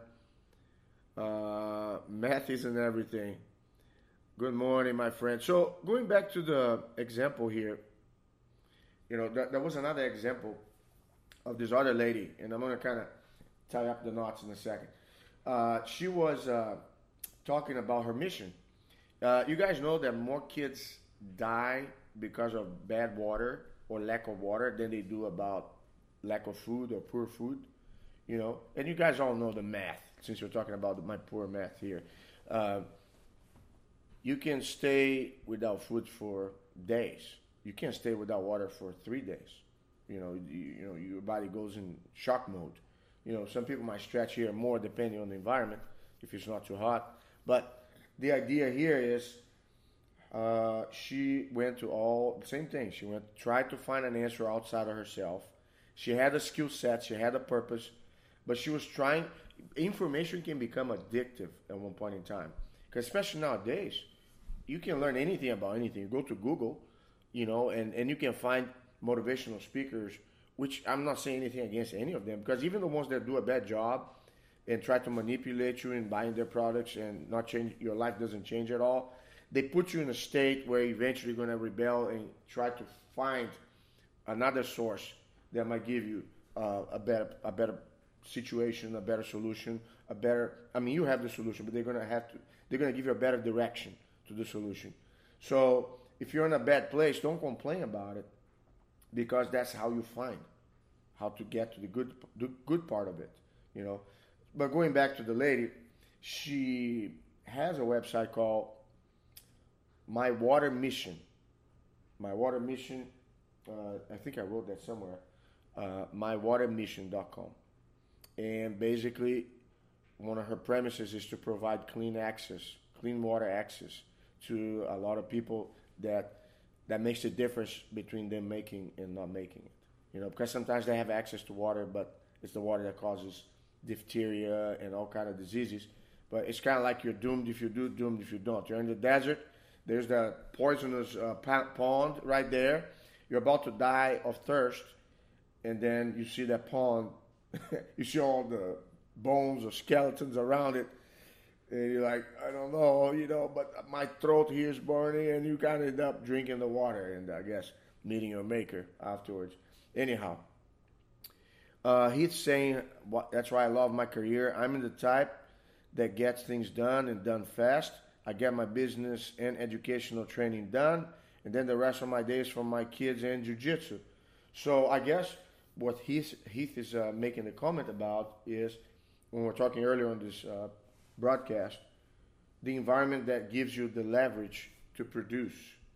Uh, math isn't everything. Good morning, my friend. So, going back to the example here, you know, that, that was another example of this other lady, and I'm going to kind of tie up the knots in a second. Uh, she was uh, talking about her mission. Uh, you guys know that more kids die because of bad water or lack of water than they do about lack of food or poor food, you know. And you guys all know the math, since we're talking about my poor math here. Uh, you can stay without food for days. You can't stay without water for three days. You know, you, you know, your body goes in shock mode. You know, some people might stretch here more depending on the environment if it's not too hot. But the idea here is uh, she went to all, same thing. She went, tried to find an answer outside of herself. She had a skill set, she had a purpose, but she was trying, information can become addictive at one point in time. Because especially nowadays, you can learn anything about anything. You go to Google, you know, and, and you can find motivational speakers, which I'm not saying anything against any of them, because even the ones that do a bad job and try to manipulate you in buying their products and not change, your life doesn't change at all, they put you in a state where eventually you're going to rebel and try to find another source that might give you uh, a better a better situation, a better solution, a better, I mean, you have the solution, but they're going to have to, they're going to give you a better direction to the solution. So if you're in a bad place, don't complain about it, because that's how you find how to get to the good the good part of it, you know. But going back to the lady, she has a website called My Water Mission. My Water Mission, uh, I think I wrote that somewhere, uh, my water mission dot com. And basically, one of her premises is to provide clean access, clean water access to a lot of people that that makes a difference between them making and not making it. You know, because sometimes they have access to water, but it's the water that causes diphtheria and all kind of diseases. But it's kind of like you're doomed if you do, doomed if you don't. You're in the desert. There's the poisonous uh, pond right there. You're about to die of thirst, and then you see that pond. You see all the bones or skeletons around it, and you're like, I don't know, you know, but my throat here is burning, and you kind of end up drinking the water and I guess meeting your maker afterwards. Anyhow, uh, he's saying, well, that's why I love my career. I'm in the type that gets things done and done fast. I get my business and educational training done, and then the rest of my days from my kids and jiu-jitsu. So I guess what Heath, Heath is uh, making a comment about is, when we're talking earlier on this uh, broadcast, the environment that gives you the leverage to produce.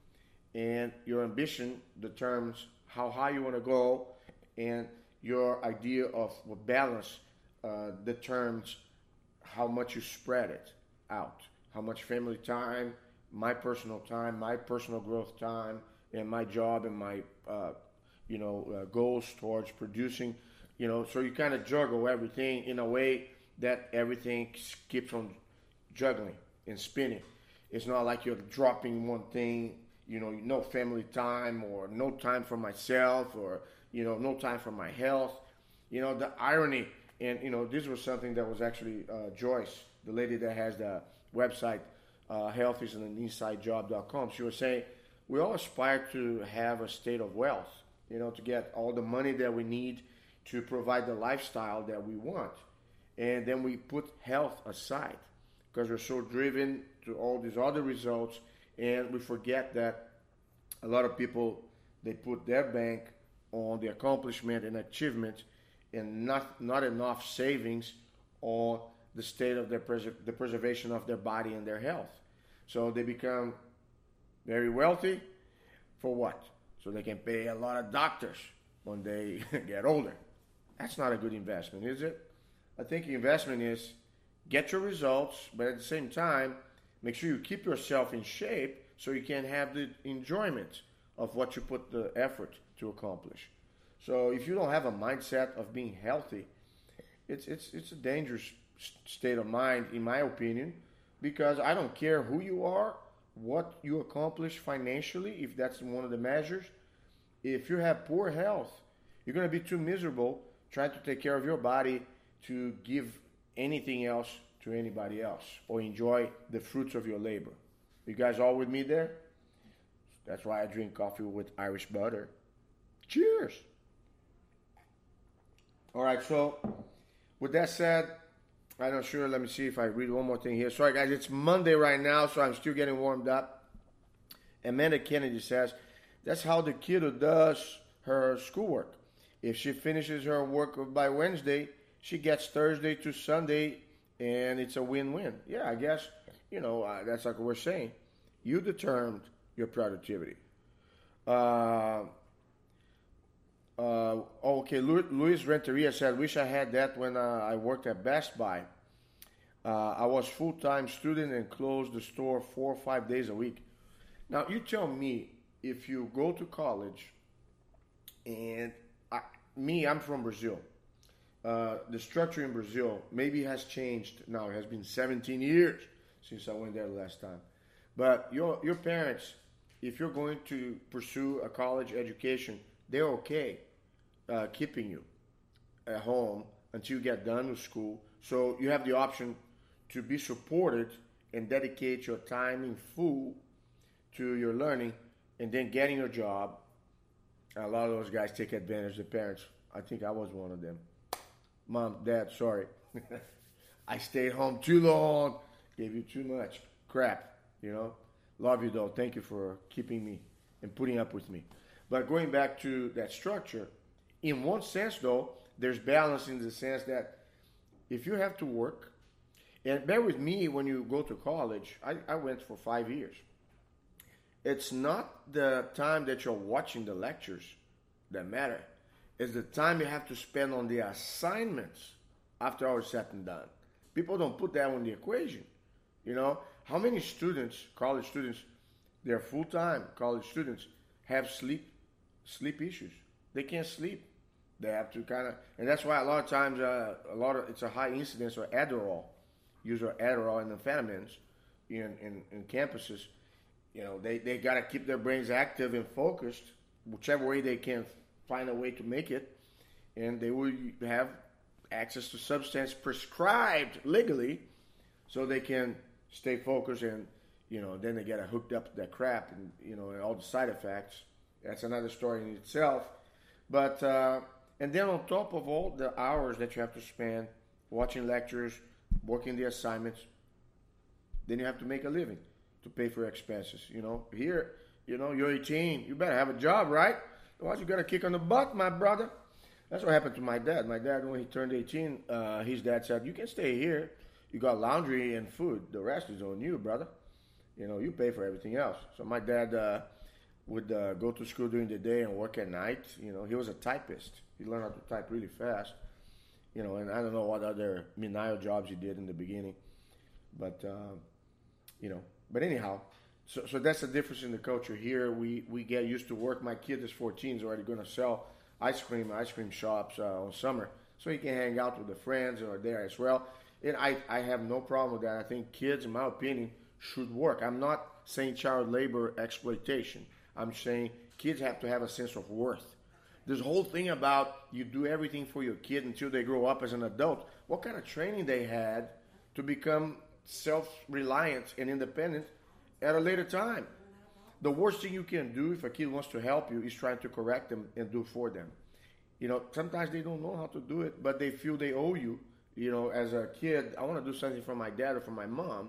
And your ambition determines how high you want to go, and your idea of balance uh, determines how much you spread it out. How much family time, my personal time, my personal growth time, and my job and my uh, you know, uh, goals towards producing, you know, so you kind of juggle everything in a way that everything keeps on juggling and spinning. It's not like you're dropping one thing, you know, no family time or no time for myself or, you know, no time for my health. You know, the irony, and, you know, this was something that was actually uh, Joyce, the lady that has the website, uh, health is an inside job dot com. She was saying, we all aspire to have a state of wealth, you know, to get all the money that we need to provide the lifestyle that we want. And then we put health aside because we're so driven to all these other results, and we forget that a lot of people, they put their bank on the accomplishment and achievement and not not enough savings on the state of their pres- the preservation of their body and their health. So they become very wealthy for what? So they can pay a lot of doctors when they get older. That's not a good investment, is it? I think investment is get your results, but at the same time, make sure you keep yourself in shape so you can have the enjoyment of what you put the effort to accomplish. So if you don't have a mindset of being healthy, it's it's it's a dangerous state of mind, in my opinion, because I don't care who you are, what you accomplish financially, if that's one of the measures. If you have poor health, you're going to be too miserable trying to take care of your body to give anything else to anybody else or enjoy the fruits of your labor. You guys all with me there? That's why I drink coffee with Irish butter. Cheers! All right, so with that said, I'm not sure. Let me see if I read one more thing here. Sorry, guys, it's Monday right now, so I'm still getting warmed up. Amanda Kennedy says, that's how the kiddo does her schoolwork. If she finishes her work by Wednesday, she gets Thursday to Sunday, and it's a win-win. Yeah, I guess, you know, uh, that's like we're saying. You determined your productivity. Uh, uh, okay, Luis Renteria said, wish I had that when uh, I worked at Best Buy. Uh, I was full-time student and closed the store four or five days a week. Now, you tell me, if you go to college, and I, me, I'm from Brazil. Uh, the structure in Brazil maybe has changed now. It has been seventeen years since I went there the last time. But your your parents, if you're going to pursue a college education, they're okay uh, keeping you at home until you get done with school. So you have the option to be supported and dedicate your time in full to your learning and then getting your job. A lot of those guys take advantage of the parents. I think I was one of them. Mom, Dad, sorry. I stayed home too long, gave you too much crap, you know. Love you, though. Thank you for keeping me and putting up with me. But going back to that structure, in one sense, though, there's balance in the sense that if you have to work, and bear with me, when you go to college, I, I went for five years. It's not the time that you're watching the lectures that matter. It's the time you have to spend on the assignments after all is said and done. People don't put that on the equation. You know, how many students, college students, they're full-time college students, have sleep sleep issues. They can't sleep. They have to kind of, and that's why a lot of times, uh, a lot of, it's a high incidence of Adderall, use of Adderall and amphetamines in, in, in campuses. You know, they, they got to keep their brains active and focused, whichever way they can find a way to make it, and they will have access to substance prescribed legally so they can stay focused, and, you know, then they get hooked up to that crap and, you know, and all the side effects. That's another story in itself. But, uh, and then on top of all the hours that you have to spend watching lectures, working the assignments, then you have to make a living to pay for your expenses. You know, here, you know, you're eighteen, you better have a job, right? Otherwise, you got a kick on the butt, my brother. That's what happened to my dad. My dad, when he turned eighteen, uh, his dad said, you can stay here. You got laundry and food. The rest is on you, brother. You know, you pay for everything else. So my dad uh, would uh, go to school during the day and work at night. You know, he was a typist. He learned how to type really fast. You know, and I don't know what other menial jobs he did in the beginning. But, uh, you know, but anyhow, so so that's the difference in the culture here. We we get used to work. My kid is fourteen, is already going to sell ice cream, ice cream shops uh, on summer. So he can hang out with the friends or there as well. And I, I have no problem with that. I think kids, in my opinion, should work. I'm not saying child labor exploitation. I'm saying kids have to have a sense of worth. This whole thing about you do everything for your kid until they grow up as an adult. What kind of training they had to become self-reliant and independent at a later time? The worst thing you can do if a kid wants to help you is trying to correct them and do for them. You know, sometimes they don't know how to do it, but they feel they owe you. You know, as a kid, I want to do something for my dad or for my mom,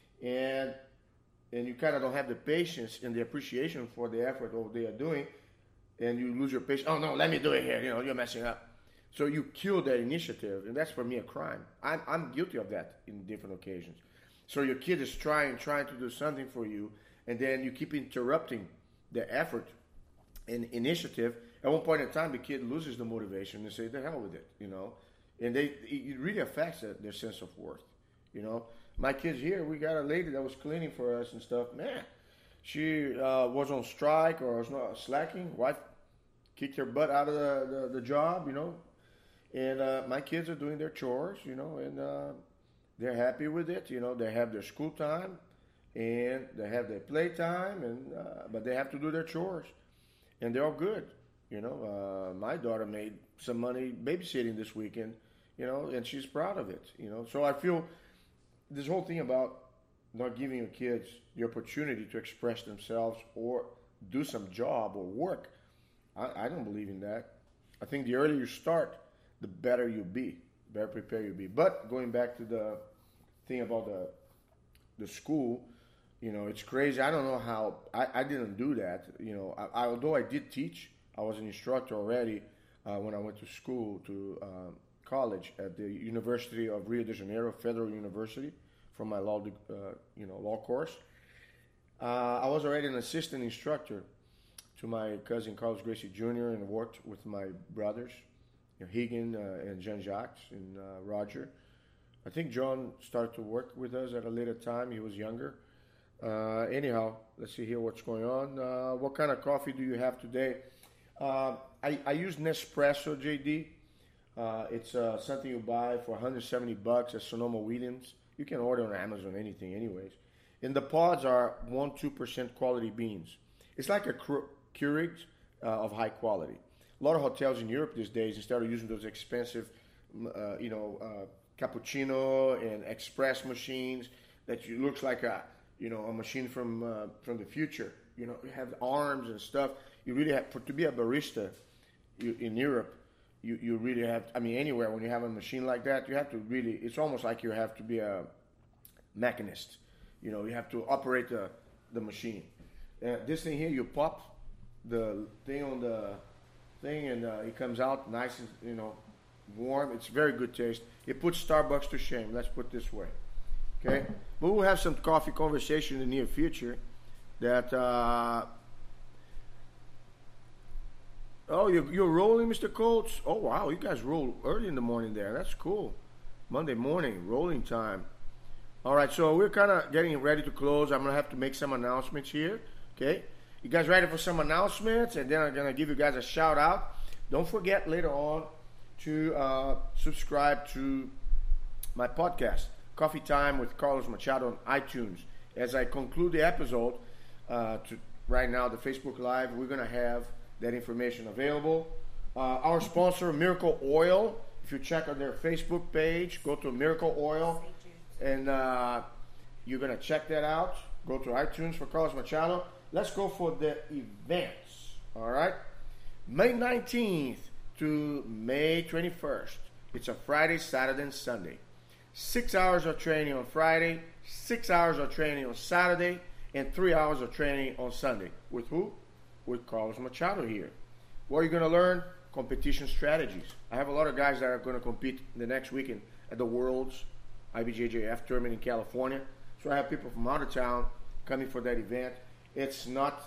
and and you kind of don't have the patience and the appreciation for the effort of what they are doing, and you lose your patience. Oh, no, let me do it here. You know, you're messing up. So you kill that initiative, and that's for me a crime. I'm, I'm guilty of that in different occasions. So your kid is trying, trying to do something for you, and then you keep interrupting the effort and initiative. At one point in time, the kid loses the motivation and say, the hell with it, you know. And they it really affects their sense of worth, you know. My kids here, we got a lady that was cleaning for us and stuff. Man, she uh, was on strike or was not slacking. Wife kicked her butt out of the, the, the job, you know. And uh, my kids are doing their chores, you know, and uh, they're happy with it. You know, they have their school time and they have their play time, and uh, but they have to do their chores, and they're all good. You know, uh, my daughter made some money babysitting this weekend, you know, and she's proud of it, you know. So I feel this whole thing about not giving your kids the opportunity to express themselves or do some job or work, I, I don't believe in that. I think the earlier you start, the better you be, better prepared you be. But going back to the thing about the the school, you know, it's crazy. I don't know how, I, I didn't do that, you know. I, I, although I did teach, I was an instructor already uh, when I went to school, to um, college at the University of Rio de Janeiro, Federal University, for my law, uh, you know, law course. Uh, I was already an assistant instructor to my cousin Carlos Gracie Junior and worked with my brothers, you know, Higan uh, and Jean-Jacques and uh, Roger. I think John started to work with us at a later time. He was younger. Uh, anyhow, let's see here what's going on. Uh, what kind of coffee do you have today? Uh, I, I use Nespresso, J D. Uh, it's uh, something you buy for one hundred seventy bucks at Sonoma Williams. You can order on Amazon, anything, anyways. And the pods are one to two percent quality beans. It's like a Keurig uh, of high quality. A lot of hotels in Europe these days, instead of using those expensive, uh, you know, uh, cappuccino and express machines that you, looks like a, you know, a machine from uh, from the future. You know, you have arms and stuff. You really have, for, to be a barista you, in Europe, you, you really have, I mean, anywhere when you have a machine like that, you have to really, it's almost like you have to be a mechanist. You know, you have to operate the, the machine. Uh, this thing here, you pop the thing on the thing and uh, it comes out nice and, you know, warm. It's very good taste. It puts Starbucks to shame, let's put it this way. Okay? But we'll have some coffee conversation in the near future that, uh, oh, you're, you're rolling, Mister Coates? Oh, wow, you guys roll early in the morning there. That's cool. Monday morning, rolling time. All right, so we're kind of getting ready to close. I'm going to have to make some announcements here, okay? You guys ready for some announcements? And then I'm going to give you guys a shout out. Don't forget later on to uh, subscribe to my podcast, Coffee Time with Carlos Machado on iTunes. As I conclude the episode, uh, to right now, the Facebook Live, we're going to have that information available. Uh, our sponsor, Miracle Oil. If you check on their Facebook page, go to Miracle Oil. And uh, you're going to check that out. Go to iTunes for Carlos Machado. Let's go for the events. All right? May nineteenth to May twenty-first. It's a Friday, Saturday, and Sunday. Six hours of training on Friday, six hours of training on Saturday, and three hours of training on Sunday. With who? With Carlos Machado here. What are you going to learn? Competition strategies. I have a lot of guys that are going to compete the next weekend at the World's I B J J F tournament in California. So I have people from out of town coming for that event. It's not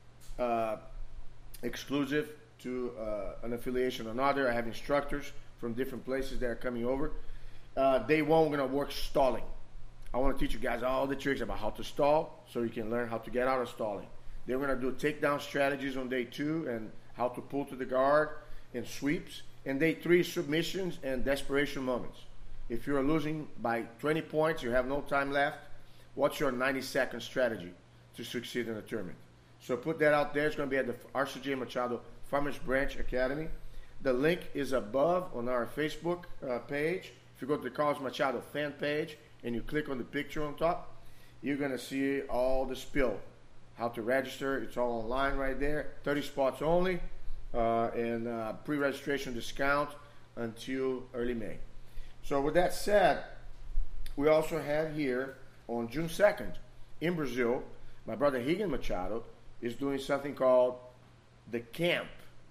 uh, exclusive to uh, an affiliation or another. I have instructors from different places that are coming over. Uh, day one, we're going to work stalling. I want to teach you guys all the tricks about how to stall so you can learn how to get out of stalling. Then we're going to do takedown strategies on day two and how to pull to the guard and sweeps. And day three, submissions and desperation moments. If you're losing by twenty points, you have no time left, what's your ninety-second strategy to succeed in the tournament? So put that out there. It's going to be at the R C J Machado Farmers Branch Academy. The link is above on our Facebook uh, page. If you go to the Carlos Machado fan page and you click on the picture on top, you're going to see all the spill. How to register. It's all online right there. thirty spots only. Uh, and uh, pre-registration discount until early May. So with that said, we also have here on June second in Brazil, my brother Higan Machado is doing something called the camp.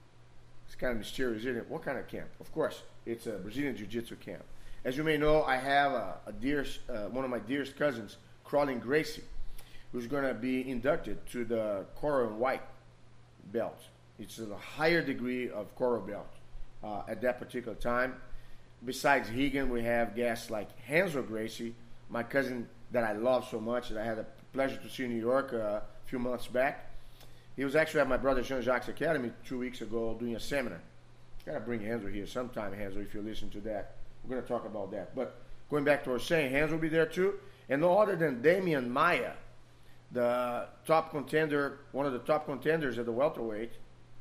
It's kind of mysterious, isn't it? What kind of camp? Of course, it's a Brazilian Jiu-Jitsu camp. As you may know, I have a, a dearest, uh, one of my dearest cousins, Crawling Gracie, who's going to be inducted to the Coral and White belt. It's a higher degree of Coral belt uh, at that particular time. Besides Higan, we have guests like Renzo Gracie, my cousin that I love so much, that I had the pleasure to see in New York uh, a few months back. He was actually at my brother Jean-Jacques Academy two weeks ago doing a seminar. Gotta bring Renzo here sometime, Renzo, if you listen to that. We're gonna talk about that. But going back to what I was saying, Renzo will be there too. And no other than Damian Maia, the top contender, one of the top contenders at the welterweight.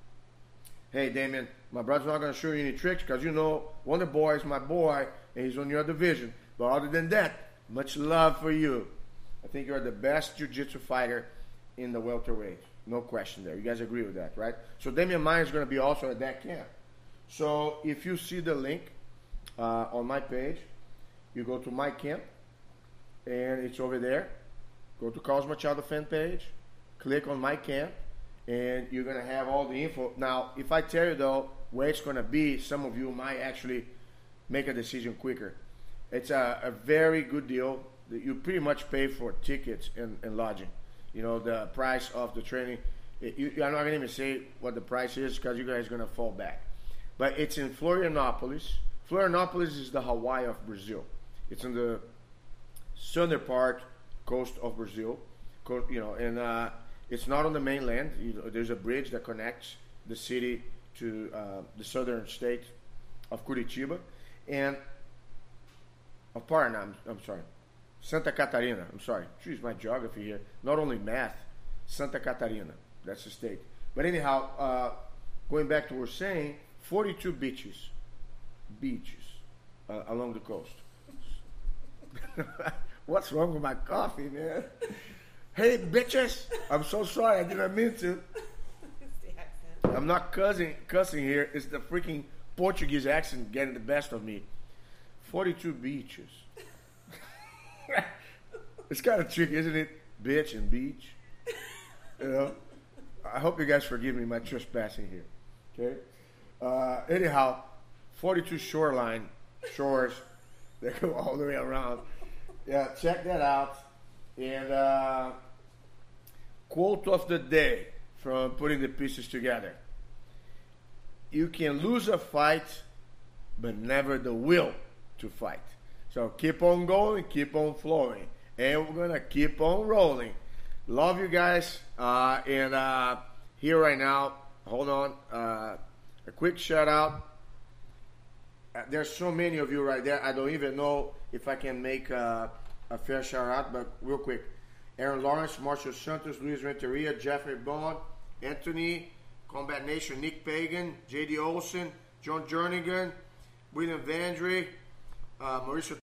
Hey, Damian, my brother's not going to show you any tricks because, you know, Wonder Boy is my boy and he's on your division. But other than that, much love for you. I think you're the best jiu-jitsu fighter in the welterweight. No question there. You guys agree with that, right? So Damian Maia is going to be also at that camp. So if you see the link uh, on my page, you go to my camp and it's over there. Go to Carlos Machado fan page, click on my camp, and you're going to have all the info. Now, if I tell you, though, where it's going to be, some of you might actually make a decision quicker. It's a, a very good deal. You pretty much pay for tickets and, and lodging. You know, the price of the training. It, you, I'm not going to even say what the price is because you guys are going to fall back. But it's in Florianopolis. Florianopolis is the Hawaii of Brazil. It's in the southern part coast of Brazil. You know, and uh, it's not on the mainland. You know, there's a bridge that connects the city to uh, the southern state of Curitiba, and of Paraná. I'm, I'm sorry, Santa Catarina. I'm sorry. Jeez, my geography here. Not only math. Santa Catarina. That's the state. But anyhow, uh, going back to what we're saying, forty-two beaches, beaches uh, along the coast. What's wrong with my coffee, man? Hey, bitches! I'm so sorry. I didn't mean to. It's the accent. I'm not cussing, cussing here. It's the freaking Portuguese accent getting the best of me. forty-two beaches. It's kind of tricky, isn't it? Bitch and beach. You know? I hope you guys forgive me my trespassing here. Okay? Uh, anyhow, forty-two shoreline, shores that go all the way around. Yeah, check that out. And uh, quote of the day from Putting the Pieces Together. You can lose a fight, but never the will to fight. So keep on going, keep on flowing. And we're going to keep on rolling. Love you guys. Uh, and uh, here right now, hold on, uh, a quick shout out. Uh, there's so many of you right there. I don't even know if I can make uh, a fair shout out, but real quick. Aaron Lawrence, Marshall Santos, Luis Renteria, Jeffrey Bond, Anthony, Combat Nation, Nick Pagan, J D Olson, John Jernigan, William Vandry, uh, Mauricio